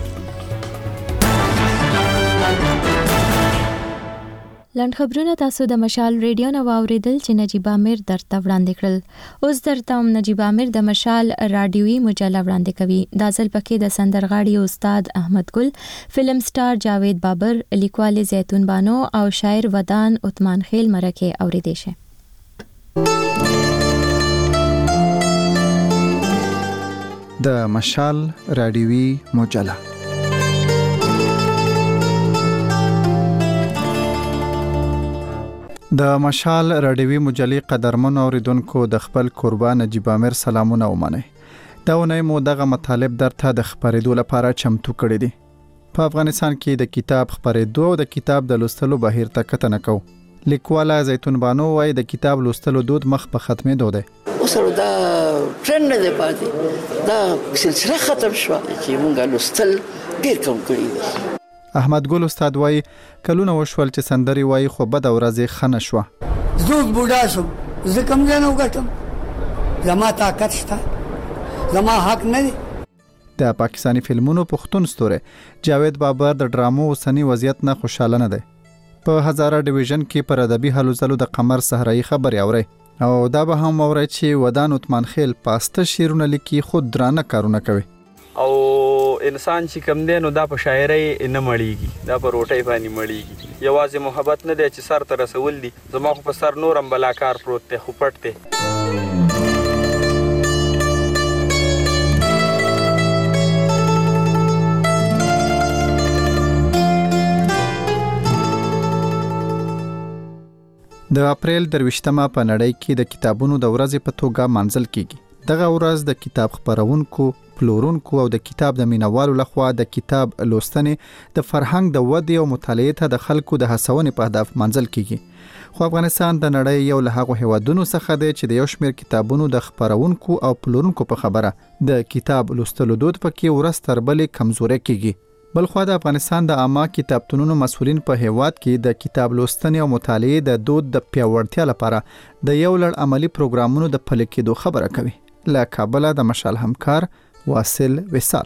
لنډ خبرونه تاسو د مشال ریډیو نو اوریدل چې نجيب امیر درته وړاندې کړل. اوس درته هم نجيب امیر د مشال رادیوي مجله وړاندې کوي. دا ځل پکې د سندرغاړي استاد احمد ګل، فلم سټار جاوید بابر، لیکوال زیتون بانو او شاعر ودان عثمان خیل مرکه اوریدې شي. د مشال رادیوي مجله د مشال رادیوي مجلې قدرمن اوریدونکو د خپل قربان نجيب امیر سلامونه ومنئ. دا ونې مو دغه مطالب درته د خبرېدو لپاره چمتو کړی دي. په افغانستان کې د کتاب خبرېدو او د کتاب د لوستلو بهیر ته کتنه کو. لیکواله زیتون بانو وايي د کتاب لوستلو دود مخ په ختمېدو دی. اوس دا ټرند نه دی پاتې، دا سلسله ختم شو چې موږ لوستل ډېر کم کړی دی. احمد ګل استاد وايي کلونه وشول چې سندري وايي خو بد ورځې خنه شو. زوږ بوډا شم، زه کوم ځای نه وګټم، زما طاقت شته، زما حق نه دی. د پاکستاني فلمونو پښتون ستوره جاوید بابر د ډرامو اوسنی وضعیت نه خوشاله نه دی. په هزاره ډیویژن کې پر ادبي هلو ځلو د قمر صحرایي خبري اوري او دا به هم اوري چې ودان عثمان خیل پاسته شیرونه لیکي خود درانه کارونه کوي. او انسان چې کم دی نو دا په شاعرۍ نه مړیږي، دا په روټۍ باندې مړیږي. یوازې محبت نه دی چې سر ته رسول دي، زما خو په سر نورم بلاکار پروت دی خو پټ دی. د اپریل درویشتمه په نړۍ کې د کتابونو د ورځې په توګه منځل کیږي. دغه ورځ د کتاب خبرونکو، پلورونکو او د کتاب د مینوالو لخوا د کتاب لوستنې د فرهنګ د ودې او مطالعې ته د خلکو د هڅونې په هدف منځل کیږي. خو افغانستان د نړۍ یو له هغو هیوادونو څخه دی چې د یو شمېر کتابونو د خبرونکو او پلورونکو په خبره د کتاب لوستلو دود پکې ورځ تر بلې کمزوري کیږي. بلخوا د افغانستان د عامه کتابتونونو مسؤلین په هیواد کې د کتاب لوستنې او مطالعې د دود د پیاوړتیا لپاره د یو لړ عملی پروګرامونو د پلي کېدو خبره کوي. له کابل د مشال همکار واصل وصال.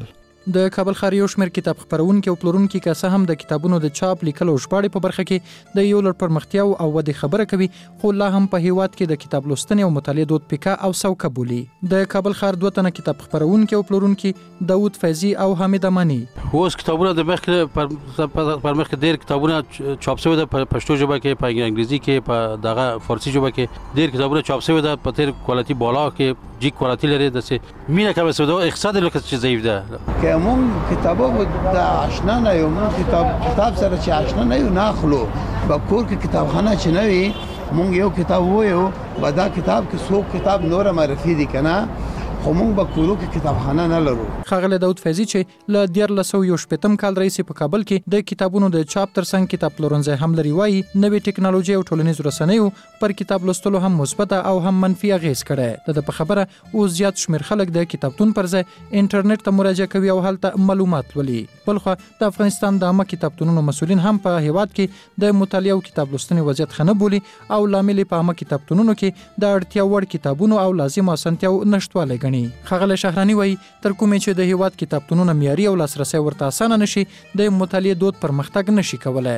د کابل ښار یو شمېر کتاب خپرونکي او پلورونکي که څه هم د کتابونو د چاپ لیکلو او ژباړې په برخه کې د یو لړ پرمختیاو او ودې خبره کوي، خو لا هم په هیواد کې د کتاب لوستنې او مطالعې دود پیکا او سوکه بولي. د کابل ښار دوه تنه کتاب خپرونکي او پلورونکي داوود فیضي او حمید امانی اوس کتابونه د مخ پر مخ ډېر کتابونه چاپ شوي ده په پښتو ژبه کې، په انګلیزي کې، په دغه فارسی ژبه کې ډېر کتابونه چاپ شوي ده په تیر کوالټي بالا کې جی کوالټي لري د مینه کوي سودا اقتصاد لکه چې ضعیف ده. که مون کتابو د آشنا نه یو مون کتاب کتاب سره چې آشنا نه یو ناخلو په کور کې کتابخانه چې نه وي مونږ یو کتاب وایو ودا کتاب کې څو کتاب نور معرفي دي کنه خو مونږ به کورو کې کتابخانه نه لرو. ښاغلی داود فیضي چې له دیارلس سوه یو شپېتم کال راهیسې په کابل کې د کتابونو د چاپ ترڅنګ کتاب پلورنځی هم لري، وایي نوې ټکنالوژي او ټولنیزو رسنیو پر کتاب لوستلو هم مثبته او هم منفي اغېز کړی. د ده په خبره اوس زیات شمېر خلک د کتابتون پر ځای انټرنیټ ته مراجعه کوي او هلته معلومات لولي. بلخوا د افغانستان د عامه کتابتونونو مسؤلین هم په هیواد کې د مطالعه او کتاب لوستنې وضعیت ښه نه بولي او لامل په عامه کتابتونونو کې د اړتیا وړ کتابونو او لازمو اسانتیاو نشتوالی ګڼي. ښاغلی شهراني وایي تر کومې چې د هیواد کتابتونونه معیاري او لاسرسی ورته اسانه نشي د مطالعې دود پرمختګ نشي کولی.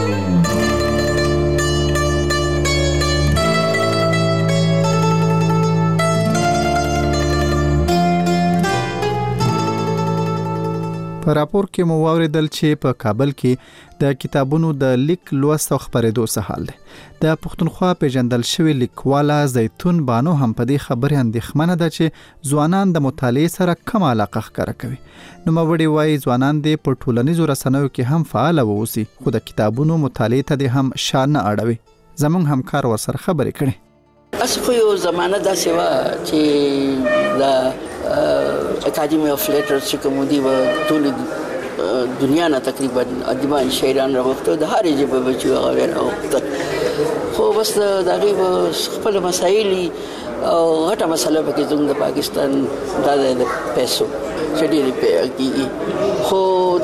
په راپور کې مو واوریدل چې په کابل کې د کتابونو د لیک لوست او خپرېدو څه حال دی. د پښتونخوا پیژندل شوی لیکواله زیتون بانو هم په دې خبرې اندېښمنه ده چې ځوانان د مطالعې سره کم علاقه ښکاره کوي. نوموړي وایي ځوانان دې په ټولنیزو رسنیو کې هم فعال واوسي خو د کتابونو مطالعې ته دې هم شا نه اړوي. زموږ همکار ورسره خبرې کړي. اس خو یو زمانه داسې وه چې د اکاډمي اف لیټرز چې کوم دي ټول دنیا نه تقریبا ادیبان شاعران راوخته د هرې ژبې بچي هغه راوخته خو بس د هغې خپل مسایل او غټه مسله پکې زموږ د پاکستان دا د پیسو چې ډېرې پیدا کېږي خو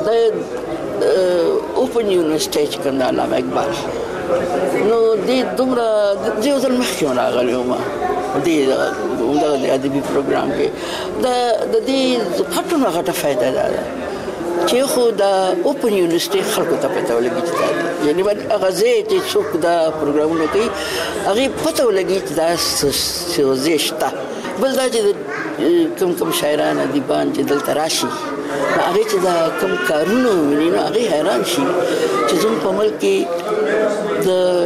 د اوپن یونیورسټي چې کوم د علامه اقبال نو دې دومره د یو ځل مخکې راغلی وم دې دغه ادبي پروګرام کې د د دې غټونه غټه فایده ده چې خو د اوپن یونیورسټي خلکو ته پته ولګي چې دا یعنی باندې هغه ځای چې څوک دا پروګرامونه کوي هغې پته ولګي چې دا څه ځای شته. بل دا چې کوم کوم شاعران ادیبان چې دلته راشي هغې چې دا کوم کارونه وویني نو هغې حیران شي چې زموږ په ملک کې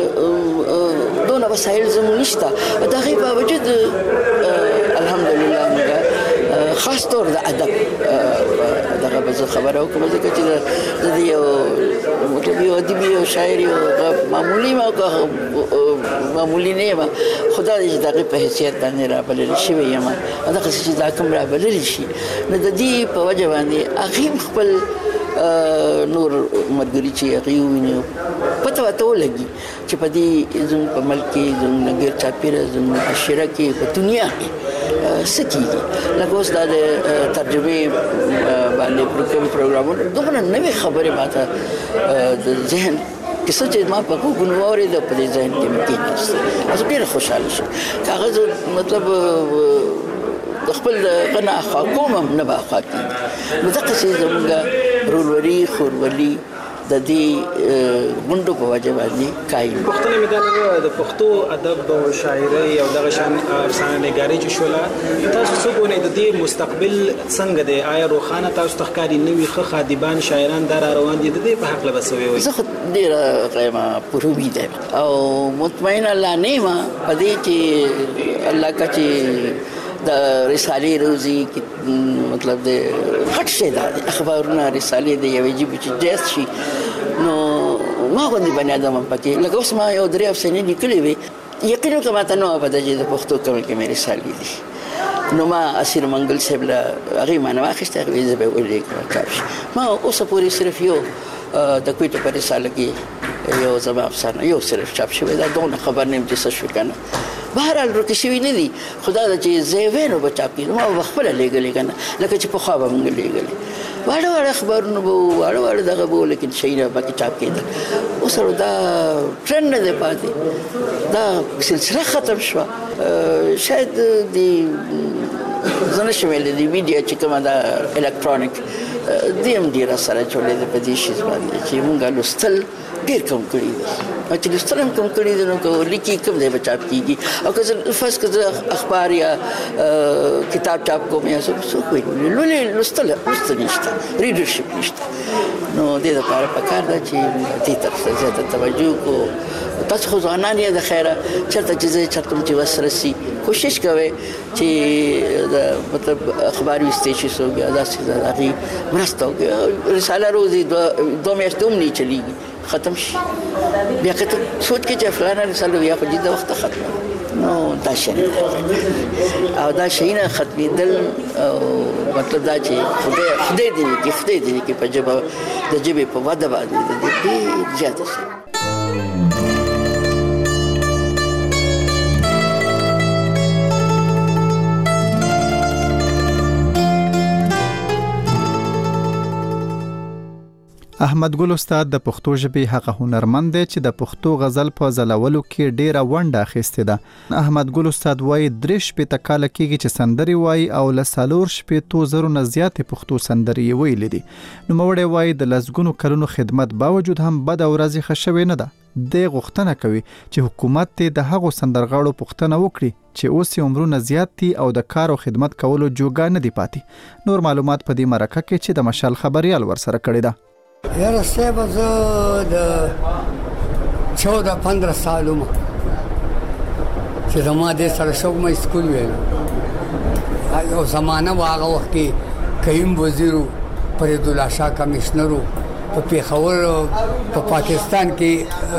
د دونه وسایل زموږ نشته د هغې باوجود الحمدلله موږ خاص طور د ادب دغه به زه خبره وکړم ځکه چې د یو مطلب یو ادبي او شاعر یو معمولي ما معمولي نه یم خو دا چې د هغې په حیثیت باندې رابللی شوی یم دغسې چې دا کوم رابللی شي نو د دې په وجه باندې هغې خپل نور مرګري چې هغې وویني پته ورته ولګي چې په دې زموږ په ملک کې زموږ نه ګیر چاپېره زموږ معاشره کې په دنیا کې څه کېږي لکه اوس دا د ترجمې باندې کوم پروګرامونه دومره نوې خبرې ما ته د ذهن کیسه چې ما په غوږونو واورېده په دې ذهن کې مې کېناستل اوس ډېره خوشحاله شوم که هغه زه مطلب د خپل غنا خوا کوم هم نه به خوا کېږي نو دقسې زموږ روروري خورولي د دې غونډو په وجه باندې قایم پښتنې مې دا لرله د پښتو ادب او شاعرۍ او دغه شان افسانه نګارۍ چې شوله تاسو څه ګورئ د دې مستقبل څنګه دی آیا روښانه تاسو ته ښکاري نوي ښه خادمان شاعران دا را روان دي د دې په هکله به څه ووایئ؟ زه خو ډېره غیمه پرومید یم او مطمئنه لا نه یم په دې چې الله که چې د رسالې روزي مطلب د غټ شی دا اخبارونه رسالې د یوې ژبې چې جست شي نو ما غوندې بني ادم هم پکې لکه اوس ما یو درې افسانې لیکلې وې یقین وکړه ما ته نه وه پته چې د پښتو کومې کومې رسالې دي نو ما اسیر منګل صاحب له هغې ما نه واخېسته هغې زه به یې ولېږم چاپ شي ما اوسه پورې صرف یو د کویټې په رساله کې یو زما افسانه یو صرف چاپ شوی دا دونه خبر نه یم چې څه شوي که نه بهرحال ورکې شوي نه دي خو دا ده چې زه یې وینو به چاپ کېږي ما به خپله لېږلې که نه لکه چې پخوا به مونږ لېږلې واړه واړه اخبارونه به وو واړه واړه دغه به وو لیکن شیونه پکې چاپ کېدل اوس دا ټرند نه دی پاتې دا سلسله ختم شوه شاید د زنه شمېلې دی ویډیو چې کومه دا الکترونیک دیم ډیر سره جوړې ده په دې شي باندې چې موږ لوستل ډیر کم کړی دي چې لوستل هم کم کړی دي نو لیکي کوم دی بچاپ کیږي او که فرض کړه اخبار یا کتاب چاپ کوم یا څه څه کوي لولې لوستل لوستل نشته ریډرشپ نشته نو دې لپاره پکار ده چې دې طرف ته زیاته توجه کو تاسو خو ځوانان یې د خیره چرته چې چرته چې وسرسي کوشش کوي چې مطلب اخباري استیشن سو بیا داسې دغه مرسته رساله روزي دوه میاشتې هم نه چلیږي ختم شي بیا که ته سوچ کې چې فلانه رساله یا په دې وخت ختم نو دا شي او دا شي نه ختمېدل مطلب دا چې خدای خدای دې کې خدای دې کې په جبه د جبه په وده باندې دې زیاته شي. احمد ګل استاد د پښتو ژبې هغه هنرمند دی چې د پښتو غزل په ځلولو کې ډیره ونډه اخیستې ده. احمد ګل استاد وایي درې شپېته کاله کېږي چې سندرې وایي او له څلور شپېتو زرو نه زیاتې پښتو سندرې یې ویلې دي. نوموړی وایي د لسګونو کلونو خدمت باوجود هم بده ورځ ښه شوې نه ده. دی غوښتنه کوي چې حکومت ته د هغو سندرغاړو پوښتنه وکړي چې اوس یې عمرونه زیات دي او د کار او خدمت کولو جوګه نه دي پاتې. نور معلومات په دې مرکه کې چې د مشال خبريال ورسره کړی ده. یاره صاحب زه د چودہ پندرہ سالو ما چې زما دې سره شوق ما اسکول ویلو او زمانه واغه وخت کې کریم وزیرو فریدالله شاه کمشنرو په پیښور په پاکستان کې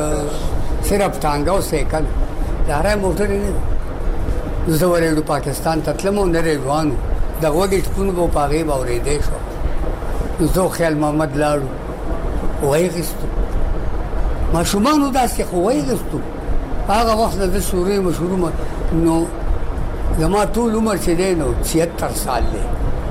صرف ټانګه او سیکل لاره موټر نه زه ورېدو پاکستان ته تلم نه روانو د غوډې ټپونه په پاغې باورې دی شو زه خیال محمد لاړو وای غستو ما شومانو داسې خو وای غستو هغه وخت د سورې مشهور نو زما ټول عمر چې دی نو چھہتر سال دی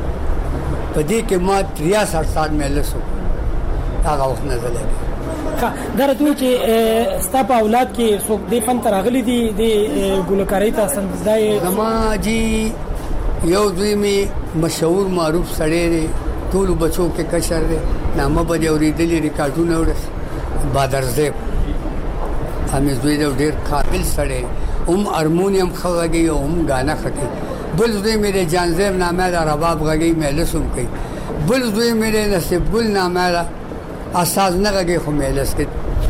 په دې کې ما تریاسٹھ سال مې لسو هغه وخت نه زله دا راته چې ستاسو اولاد کې څوک د فن ترغلي دي د ګلوکارۍ ته سندای زما جی یو دوی می مشهور معروف سړی دی ټول بچو کې کشر دی نامه به اوریدلې ریکارډونه ورس بادر زیب همې دوی د ډېر قابل سړی هم هارمونیم خوږي او هم غانا خټي بل دوی مې جان زیب نامه دا رباب غږی مې لسوم کوي بل دوی مې نصیب ګل نامه اساس نه غږی خو مې لس کې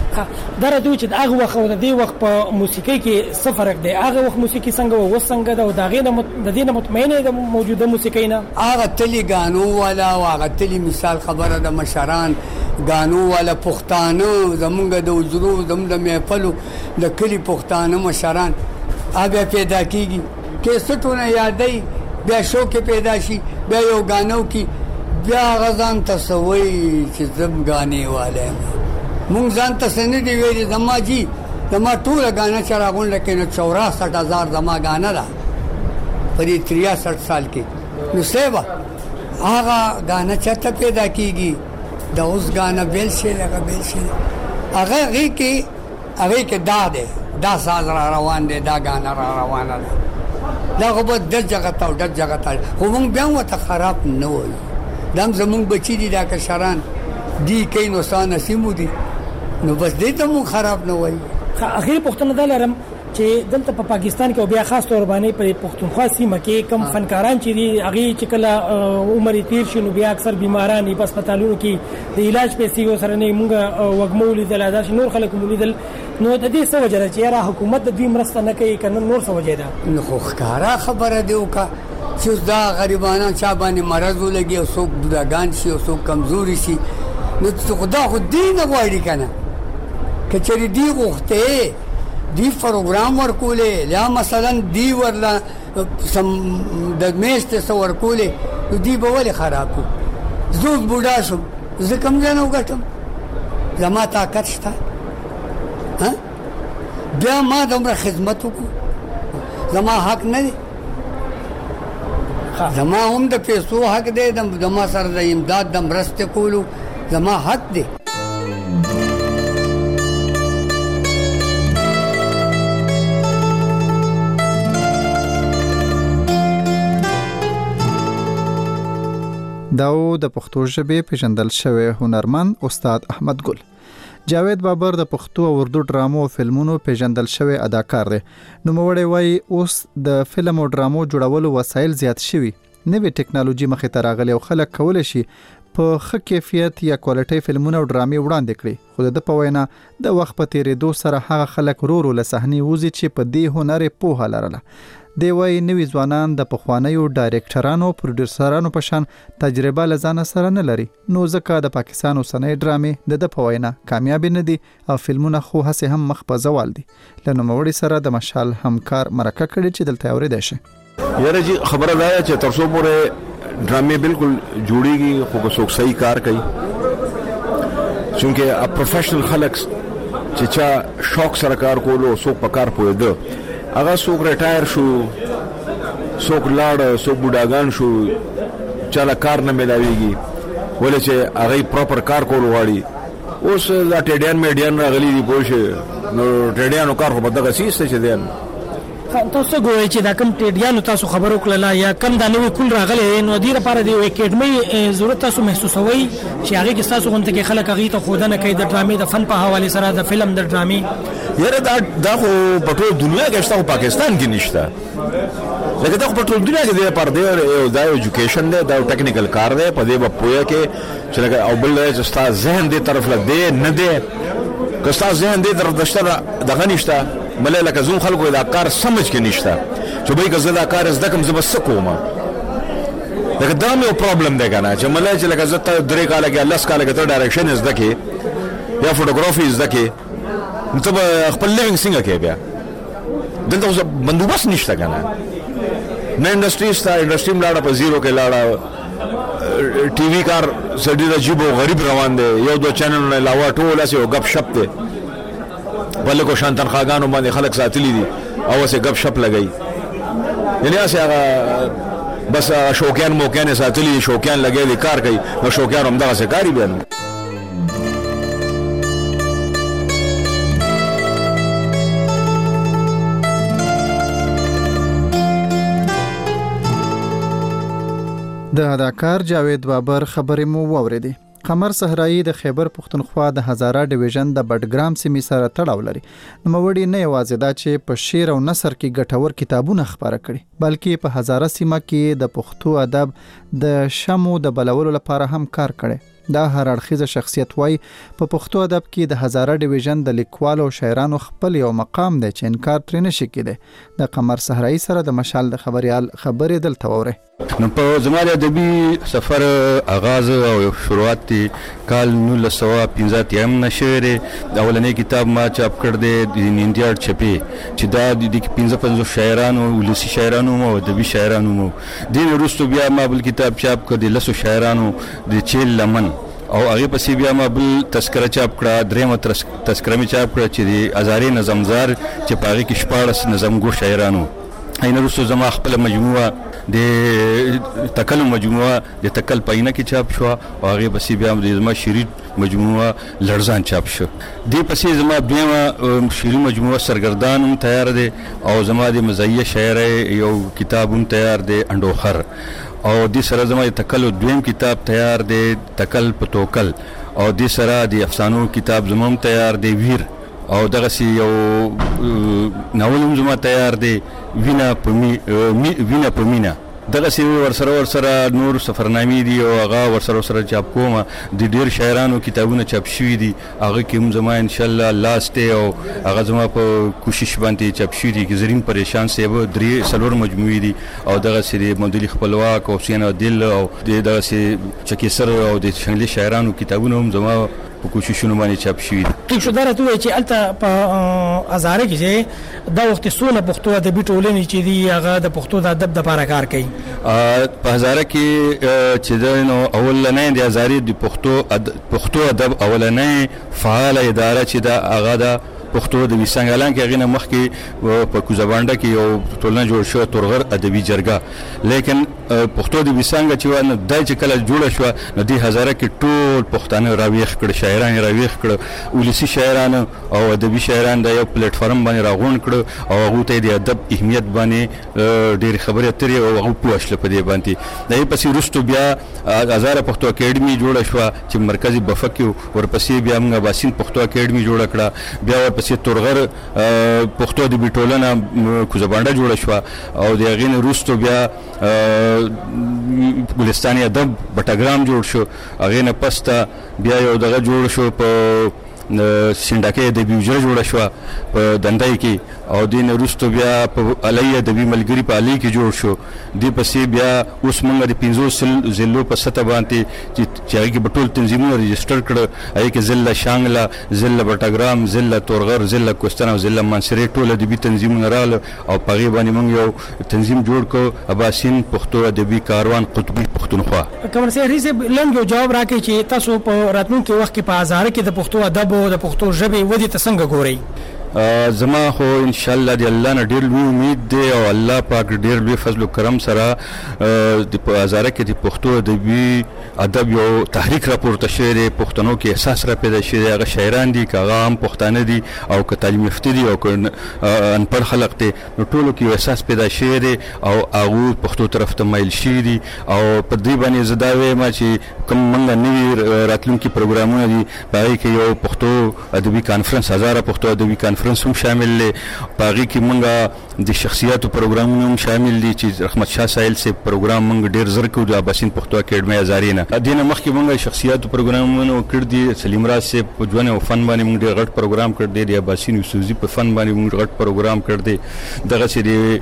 دا راته چې هغه وخت د دې وخت په موسیقۍ کې څه فرق دی هغه وخت موسیقي څنګه و وسنګ دا او دا غینه د دې نه مطمئنه د موجوده موسیقۍ نه هغه تلی غانو والا او هغه تلی مثال خبره د مشران غانو والا پښتانه زمونږ د وجرو زموږ د محفلو د کلی پښتانه مشران هغه پیدا کیږي کیسټونه یادای بیا شو کې پیدا شي بیا یو غانو کې بیا غزان تسوي چې زم غاني والے مونږ ځان ته سن دی ویلي زما جی زما ټول غانا چراغون لکه نو چوراسٹھ ہزار زما غانا دا په دې تریاسٹھ سال کې نو سیوا هغه غانا چته پیدا کیږي د اوس غانا بیل شي لکه بیل شي هغه غي کې هغه کې دا ده دا سال را روان دي دا غانا را روانه ده دا خو به د جګه تا د جګه تا خو مونږ بیا وته خراب نه وای دم زمونږ بچی دي دا کشران دی کین وسانه سیمو دي نو بس دې ته مو خراب نه وای اخیر پښتون د لرم چې دلته په پاکستان کې او بیا خاص تور باندې په پښتونخوا سیمه کې کم فنکاران چې دي هغه چې کله عمر تیر شنو بیا اکثر بیماران په هسپتالونو کې د علاج پیسې سره نه مونږ وګمول دي لادا نور خلک مولیدل نو د دې څه وجه چې را حکومت د دې مرسته نه کوي کنه نور څه وجه ده نو خو ښکارا خبره دی وکا چې دا غریبانو چا باندې مرض ولګي او څوک بډاګان شي او څوک کمزوري شي نو خدا خو دین غواړي کنه کچری دی وخته دی پروګرام ورکولې یا مثلا دی ورلا سم د میشته سو ورکولې دی به ولې خراب زوز بوډا شم زه کم ځنه وګټم زما طاقت شته ها بیا ما دومره خدمت وکړو زما حق نه دی زما هم د پیسو حق دی زما سره د امداد د مرسته کولو زما حق دی دا د پښتو ژبې پیژندل شوی هنرمند استاد احمد ګل. جاوید بابر د پښتو او اردو ډرامو او فلمونو پیژندل شوی اداکار دی. نوموړی وایي اوس د فلم او ډرامو جوړولو وسایل زیات شوي، نوې ټکنالوژي مخې ته راغلي او خلک کولی شي په ښه کیفیت یا کوالټي فلمونه او ډرامې وړاندې کړي. خو د په وینا د وخت په تیریدو سره هغه خلک ورو ورو له صحنې وځي چې په دې هنر یې پوهه لرله. دی وایي نوي ځوانان د پخوانیو ډایرکټرانو پروډوسرانو په شان تجربه له ځانه سره نه لري، نو ځکه د پاکستان اوسنۍ ډرامې د ده په وینا کامیابې نه دي او فلمونه خو هسې هم مخ په زوال دي. له نوموړي سره د مشال همکار مرکه کړې چې دلته اورېدی شي. یاره جی خبره دا ده چې تر څو پورې ډرامې بالکل جوړیږي خو که څوک صحیح کار کوي، چونکې پروفیشنل خلک چې چا شوق سره کار کولو څوک په کار پوهېده، هغه څوک ریټایر شو، څوک لاړ، څوک بوډاګان شو، چاله کار نه میلاویږي ولې چې هغه پراپر کار کول غواړي. اوس دا ټیډیان میډیان راغلي دي پوه شئ، نو ټیډیانو کار خو په دغه څیز دی چې دی. تاسو ګورئ چې دا کم ټیډیانو تاسو خبرو کړله یا کم دا نوې کول راغلی نو دې لپاره د یو اکیډمۍ ضرورت تاسو محسوسوئ چې هغې کې ستاسو غونته کې خلک هغې ته ښودنه کوي د ډرامې د فن په حوالې سره د فلم د ډرامې. یاره دا دا خو په ټول دنیا کې شته، خو پاکستان کې نشته. لکه دا خو په ټول دنیا کې دی لپاره دی، دا یو ایجوکیشن دی، دا یو ټیکنیکل کار دی، په دې به پوهه کې چې لکه او بل دی چې ستا ذهن دې طرف له دی نه دی، که ستا ذهن دې طرف د شته دغه نشته مله لکه زوم خلکو دا کار سمجھ کې نشته چې بای که زه دا کار زده کوم زه به څه کوم. لکه دا مې یو پرابلم دی که نه چې مله چې لکه زه ته درې کاله کې لس کاله کې ته ډایرکشن زده کې یا فوټوګرافي زده کې، نو ته به خپل لیونګ څنګه کوې بیا؟ دلته خو بندوبست نشته که نه، نه انډسټري شته، انډسټري هم لاړه په زیرو کې لاړه، ټي وي کار ډېر عجیب او غریب روان دی، یو دوه چینلونه علاوه ټول هسې یو ګپ شپ دی، بلکې کو شان تنخواګانو باندې خلک ساتلي دي او هسې ګپ شپ لګوي، یعنې هسې هغه بس شوقیان موقیان یې ساتلي دي، شوقیان لګوي دي کار کوي، نو شوقیان همدغسې کاري بیا نو. د اداکار جاوید بابر خبرې مو واورېدې. قمر صحرایي د خیبر پښتونخوا د هزاره ډیویژن د بډګرام سیمې سره تړاو لري. نوموړي نه یوازې دا چې په شعر او نثر کې ګټور کتابونه خپاره کړي، بلکې په هزاره سیمه کې د پښتو ادب د شمو د بلولو لپاره هم کار کړي. دا هر اړخیزه شخصیت وای په پښتو ادب کې د هزاره ډیویژن د لیکوالو او شاعرانو خپل یو مقام دی چې انکار ترې نشي کېدی. د قمر صحرایي سره د مشال د خبريال خبرې دلته وره. نو په زموږ ادبي سفر آغاز او شروعات دی کال نولس سوه پنځه اتیا نه شوی دی. اولنی کتاب ما چاپ کړ دی د نیندیار چپی چې دا د پنځه پنځوس شاعرانو ولسی شاعرانو او ادبي شاعرانو مو دین وروسته بیا ما بل کتاب چاپ کړ د لسو شاعرانو د چیل لمن او هغه پسې بیا ما بل تذکره چاپ کړه، درېمه تذکره مې چاپ کړه چې د ازاري نظمزار چې په هغې کې شپاړس نظمګو شاعرانو. اینه وروسته زما خپل مجموعه د تکل مجموعه د تکل پاینه کې چاپ شو او هغه پسې بیا د زما شریط مجموعه لړزان چاپ شو. دې پسې زما دویمه شعري مجموعه سرګردان هم تیار دی او زما د مزاحیه شاعر یو کتاب هم تیار دی انډوخر، او دې سره زما د تکل دویم کتاب تیار دی تکل په توکل، او دې سره د افسانو کتاب زما هم تیار دی ویر، او دغه سی یو ناول هم زما تیار دی وینا پمی وینا پمینا. دغه سی ورسره ورسره نور سفرنامې دي او هغه ورسره ورسره چاپ کوم. د ډیر شاعرانو کتابونه چاپ شوي دي، هغه کې هم زما ان شاء الله لاست دی او هغه زما په کوشش باندې چاپ شوي دي. کې زرین پریشان صاحب درې څلور مجموعې دي او دغه سی د مودلي خپلواک او حسین عادل او دغه سی چکیسر او د شنګلي شاعرانو کتابونه هم زما په کوششونو باندې چاپ شوي دي. ټیک شو، دا راته وایي چې هلته په ازاره کې چې دا وخت څونه پښتو ادبي ټولنې چې دي هغه د پښتو د ادب دپاره کار کوي. په هزاره کې چې دی نو اولنی د هزارې د پښتو پښتو ادب اولنی فعاله اداره چې ده هغه ده پښتو ادبي څنګه اعلان کې غینه مخ کې په کوزبانډه کې یو ټولنه جوړ شو تورغر ادبي جرګه لیکن پښتو ادبي څنګه چې ونه دای چې کله جوړ شو نو د هزاره کې ټول پښتانه راويخ کړ شاعران راويخ کړ ولسی شاعران او ادبي شاعران د یو پلیټ فارم باندې راغون کړ او هغه ته د ادب اهمیت باندې ډېر خبرې اترې او هغه پوښتل په دې باندې دای پسې رستو بیا هزاره پښتو اکیډمي جوړ شو چې مرکزی بفکیو ورپسې بیا موږ باسین پښتو اکیډمي جوړ کړه بیا ورپسې تورغر پښتو ادبي ټولنه کوزبانډه جوړ شو او د غین رستو بیا ګلستاني ادب بټاګرام جوړ شو هغه نه پسته بیا یو دغه جوړ شو په سندکه د بیوجره جوړ شو په دندای کې او دین روستو بیا په علی د بی ملګری په علی کې جوړ شو دی پسې بیا اوس موږ د پنځو زلو په سطح باندې چې هغه کې بټول تنظیمونه ريجستره کړ هغه کې زله شانګلا زله بټاګرام زله تورغر زله کوستان او زله منصری ټول د بی تنظیمونه رااله او په غي باندې موږ یو تنظیم جوړ کړ اباسین پښتو ادبي کاروان قطبی پښتونخوا کوم څه ریسه لنګ جواب راکړي چې تاسو په راتلونکي وخت کې په هزاره کې د پښتو ادب او د پښتو ژبې ودی ته څنګه ګوري زما خو ان شاء الله دی الله نه ډیر لوی امید دی او الله پاک ډیر لوی فضل او کرم سره د هزاره کې د پښتو ادبي ادب یو تحریک راپورته شوی دی پښتنو کې احساس را پیدا شوی دی هغه شاعران دي کاغه هم پښتانه دي او که تعلیم یافته دي او که انپړ خلک دي نو ټولو کې احساس پیدا شوی دی او هغه پښتو طرف ته مایل شي دي او په دې باندې زدا وایم چې کوم منګه نوی راتلونکي پروګرامونه دي پای کې یو پښتو ادبي کانفرنس هزاره پښتو ادبي کانفرنس هم شامل دي پاغي کې مونږه د شخصیتو پروګرامونه هم شامل دي چې رحمت شاه سایل سي پروګرام مونږ ډیر زر کو د اباسین پښتو اکیډمي هزارینه دینه مخکې مونږه شخصیتو پروګرامونه کړ دي سلیم راز سي په ژوند او فن باندې مونږ ډیر غټ پروګرام کړ دي د اباسین یوسفزي په فن باندې مونږ غټ پروګرام کړ دي دغه سي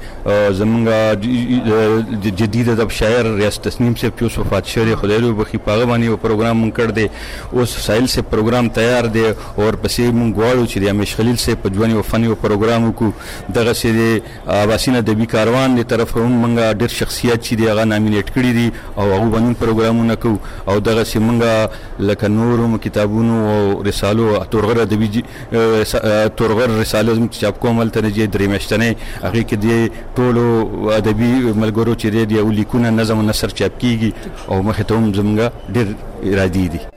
زمونږه جدید ادب شاعر ریاض تسنیم سي په وفات شوی خدای له بخي پاغه باندې پروګرام مونږ کړ دي اوس سایل سي پروګرام تیار دي او پسې مونږ غواړو چې د امیش خلیل سي په ژوند او فن او پروګرام کو دغه سي اباسین ادبي کاروان دی طرف هم مونږه ډیر شخصیت چې دی هغه نامینیټ کړی دي او هغه باندې پروګرامونه کو او دغه سي مونږه لکه نورم کتابونو او رسالو تورغر ادبي تورغر رساله چې چاپ کومل ته دی درې مشتنه هغه کې دی ټولو ادبي ملګرو چې دی او لیکونه نظم او نثر چاپ کیږي او مخه ته هم زمونږه ډیر ارادي دي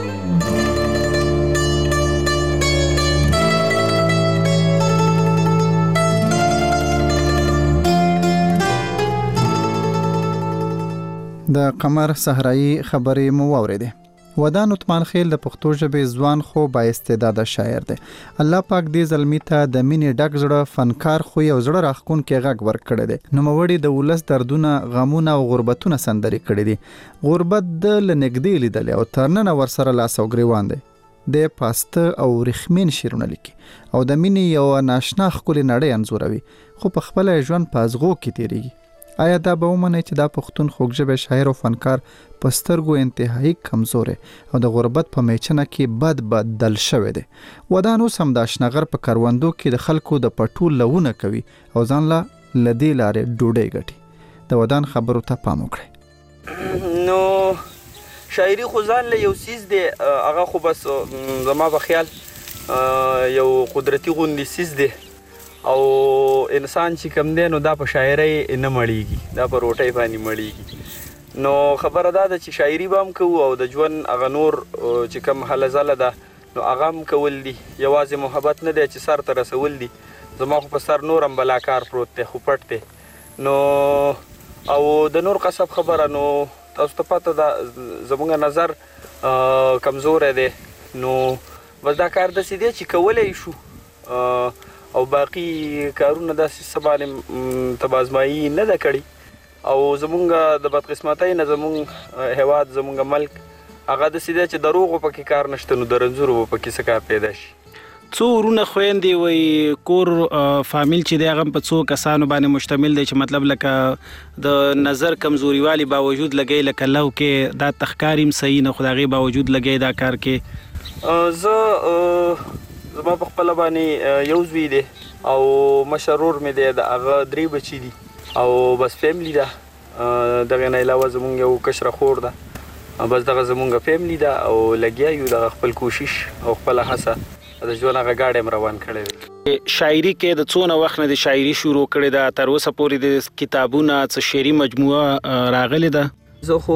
د قمر صحرایي خبرې مو واورېدې ودان عثمان خیل د پښتو ژبې ځوان خو با استعداد شاعر دی الله پاک دې زلمی ته د مینې ډک زړه فنکار خو یو زړه راخون کې غږ ورکړی دی نوموړي د ولس دردونه غمونه او غربتونه سندري کړي دي غربت د لنګدې لیدل او ترنن ورسره لاس او ګریوان دی د پاسته او رخمین شیرونه لیکي او د مینې یو ناشنا خولي نړۍ انزوروي خو په خپل ژوند پازغو کې تیریږي آیا دا به ومني چې دا پښتون خوږژبه شاعر او فنکار په سترګو انتهایی کمزور او د غربت په میچنه کې بد بد دل شوی دی ودانو سم د شنغر په کروندو کې د خلکو د پټول لونه کوي او ځان لا لدی لارې ډوډۍ ګټي د ودان خبرو ته پام وکړئ نو شاعري خو ځان له یو سیز دی هغه خو بس زما په خیال یو قدرتي غوندي سیز دی او انسان چې کم دی نو دا په شاعرۍ نه مړیږي دا په روټۍ باندې مړیږي نو خبره دا ده چې شاعري به هم کوو او د ژوند هغه نور چې کم هله ځله ده نو هغه هم کول دي یوازې محبت نه دی چې سر ته رسول دي زما خو په سر نور هم بلا کار پروت دی خو پټ دی نو او د نور قصب خبره نو تاسو ته پته ده زموږ نظر کمزوری دی نو بس دا کار داسې دی چې کولی شو او باقی کارونه داسې سبانه تبازمایي نه ده کړي او زمونږ د بدقسمتۍ نه زمونږ هیواد زمونږ ملک هغه داسې دی چې دروغو پکې کار نشته نو د رنځورو به پکې څه کار پیدا شي څو ورونه خويندې وي کور فامیل چې دی هغه په څو کسانو باندې مشتمل دی چې مطلب لکه د نظر کمزوري والی باوجود لګي لکه لو کې دا تخکاریم صحیح نه خدایي باوجود لګي دا کار کې زه زما په خپل باندې یو زوی دی او مشرور مې دی د هغه درې بچی دي او بس فیملی ده دغه نه علاوه زمونږ یو کشره خور ده بس دغه زمونږ فیملی ده او لګیا یو د خپل کوشش او خپل هڅه د ژوند هغه ګاډی روان کړی دی. شاعري کې د څونه وخت نه د شاعري شروع کړې ده تر اوسه پورې د کتابونه څه شعري مجموعه راغلې ده؟ زه خو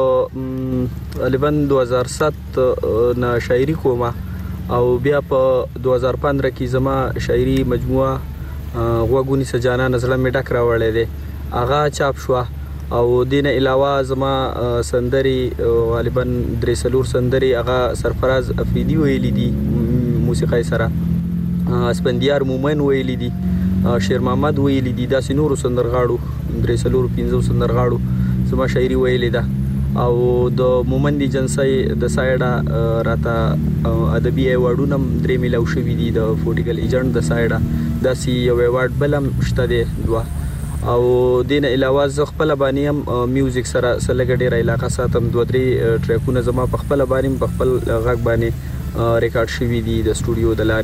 د غالبا دو هزار سات نه شاعري کوم او بیا په دو هزار پندرہ کې زما شاعري مجموعه غوږونی سجانا نظر مې ډک راوړې ده هغه چاپ شو او دین علاوه زما سندري غالبا درې سلور سندري هغه سرفراز افریدي ویلي دي موسیقي سره، اسپندیار مومن ویلي دي، شیر محمد ویلي دي، داسې نورو سندرغاړو درې سلور پنځو سندرغاړو زما شاعري ویلې ده او د مومن دي جنسي د سایډه راته ادبي ایوارډونه درې ملو شوي دي د فوټیکل ایجنټ د سایډه داسې یو ایوارډ بل هم شته دی دوه او دین علاوه زه خپل باندې هم میوزیک سره سره ډېر علاقه ساتم دوه درې ټریکونه زما په خپل باندې په خپل غږ باندې ریکارډ شوي دي د سټوډیو د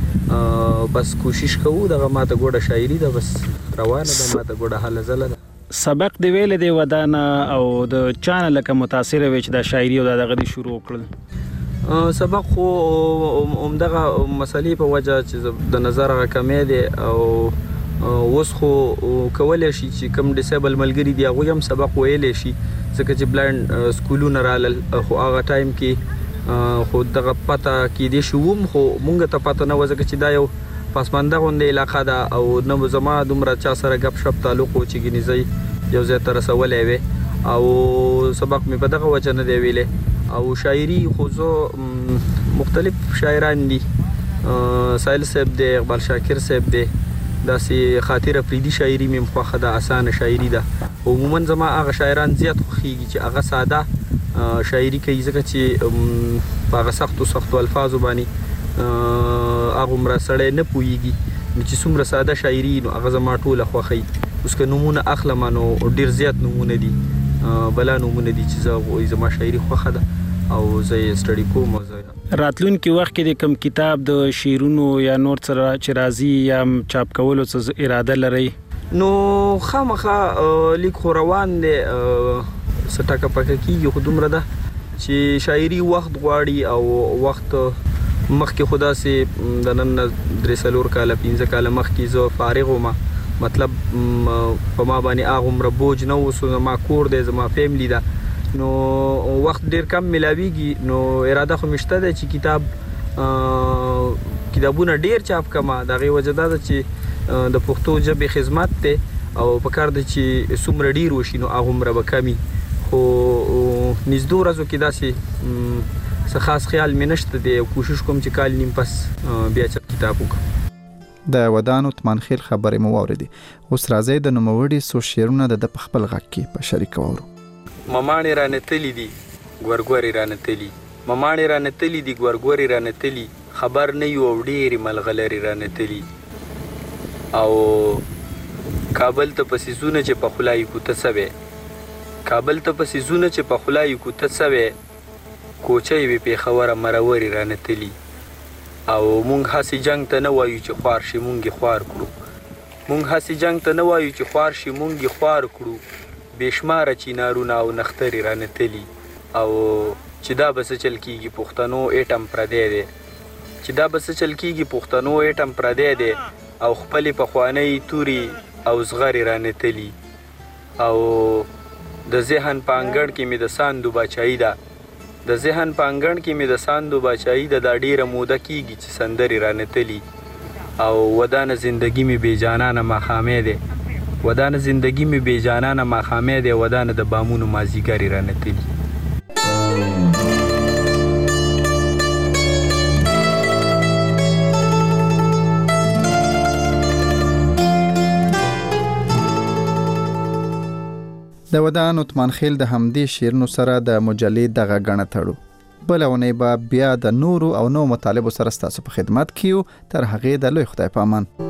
لارې بس کوشش کوو دغه ماته ګوډه شاعري ده بس روانه ده ماته ګوډه حاله زله ده. سبق دی ویل دی ودانه او د چانه لکه متاثر وي چې د شاعري او دغه دی شروع کړل؟ سبق خو همدغه مسلې په وجه چې د نظر هغه کمې دی او اوس خو کولی شي چې کوم ډیسیبل ملګري دي هغوی هم سبق ویلی شي ځکه چې بلایند سکولونه رالل خو هغه ټایم کې خو دغه پته کیدی شي وم خو مونږ ته پته نه وه ځکه چې دا یو پاسمانده غونډې علاقه ده او نه زما دومره چا سره غپ شپ تعلق و چې ګینې زه یو ځای ته رسولی وی او سبق مې په دغه وجه نه دی ویلی او شاعري خو زه مختلف شاعران دي سایل صاحب دی، اقبال شاکر صاحب دی، داسې خاطر افریدي شاعري مې خوښه ده، اسانه شاعري ده. عموما زما هغه شاعران زیات خوښیږي چې هغه ساده شاعري کوي ځکه چې په هغه سختو سختو الفاظو باندې هغه عمره سړی نه پوهیږي نو چې څومره ساده شاعري نو هغه زما ټوله خوښوي. اوس که نومونه اخلم نو ډېر زیات نومونه دي بلا نومونه دي چې زه زما شاعري خوښه ده او زه یې سټډي کوم او زه راتلونکي وخت کې د کوم کتاب د شعرونو یا نور سره چې راځي یا چاپ کولو څه اراده لرئ؟ نو خامخا لیک خو روان دی څه ټاکه پکه کېږي خو دومره ده چې شاعري وخت غواړي او وخت مخکې خو داسې د نن نه درې څلور کاله پنځه کاله مخکې زه فارغ وم مطلب په ما باندې هغه عمره بوج نه و زما کور دی زما فیملی ده نو وخت ډېر کم میلاویږي نو اراده خو مې شته ده چې کتاب کتابونه ډېر چاپ کړم د هغې وجه دا ده چې د پښتو ژبې خدمت دی او پکار ده چې څومره ډېر وشي نو هغه عمره به کم وي خو نږدې ورځو کې داسې څه خاص خیال مې نشته دی کوشش کوم چې کال نیم پس بیا چاپ کتاب وکړم. د ودان عثمان خیل خبرې مو واورېدې اوس راځئ د نوموړي څو شعرونه د ده په خپل غږ کې په شریکه واورو. مماڼې رانتلي دي ګورګورې رانتلي مماڼې رانتلي دي ګورګورې رانتلي خبر نه یو او ډېرې ملغلرې رانتلي او کابل ته پسې زونه چې په خوله یې کوته سوی کابل ته پسې زونه چې په خوله یې کوته سوی کوچۍ وې پېښوره مرورې رانتلي او مونږ هسې جنګ ته نه وایو چې خوار شي مونږ یې خوار کړو مونږ هسې جنګ ته نه وایو چې خوار شي مونږ یې خوار کړو بېشماره چینارونه او نخترې رانتلي او چې دا به څه چل کېږي پښتنو ایټم پردی دی چې دا به څه چل کېږي پښتنو ایټم پردی دی او خپلې پخوانۍ تورې او زغرې رانتلي او د ذهن په انګړ کې مې د ساندو باچایي ده د ذهن په انګړ کې مې د ساندو باچایي ده دا ډېره موده کېږي چې سندرې رانتلي او ودانه زندګي مې بې جانانه ماښامې دی ودانه زندګي مې بې جانانه ماښامې دی ودانه د بامونو مازدیګرې رانتلي. د ودان عثمان خیل د همدې شعرونو سره د مجلې دغه غڼه تړو بله اونۍ به بیا د نورو او نو مطالبو سره ستاسو په خدمت کې یو تر هغې د لوی خدای په امان.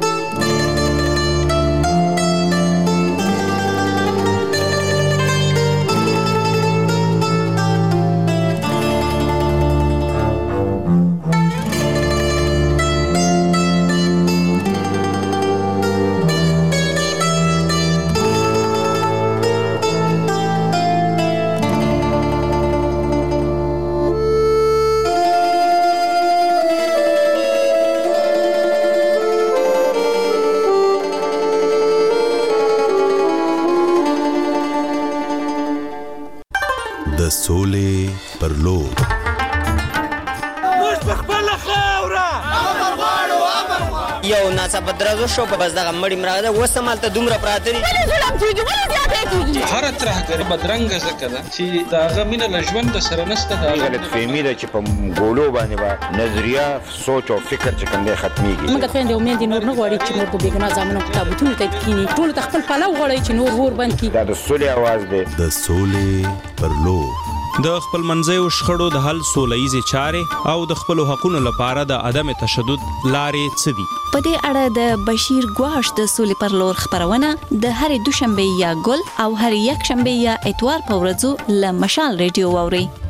د سولې پر لور. موږ په خپله خاوره امر غواړو، امر غواړو. یو ناڅاپه درز وشو، بس دغه مړي مړه ده، اوس همالته دومره پراته دي. ولې ظلم کېږي؟ ولې زیاتی کېږي؟ هره ترهګري بدرنګه ځکه ده چې د هغه مینه له ژونده سره نشته. د غلطفهمي ده چې په ګولو باندې به نظریه، سوچ او فکر چې کوم دی ختمېږي. موږ خویندې او میندې نور نه غواړي چې نور په بېګناه زامنو په تابوتونو ته کښېني. ټولو ته خپل پلو غواړي چې نور اور بند کړي. دا د سولې اواز دی. د سولې پر لور. د خپل منځیو شخړو د حل سولهییزې چارې او د خپلو حقونو لپاره د عدم تشدد لارې څه دي؟ په دې اړه د بشیر ګواش د سولې پر لور خبرونه د هرې دوشنبه یا ګل او هرې یک شنبه یا اتوار په ورځو له مشال ریډیو واوري.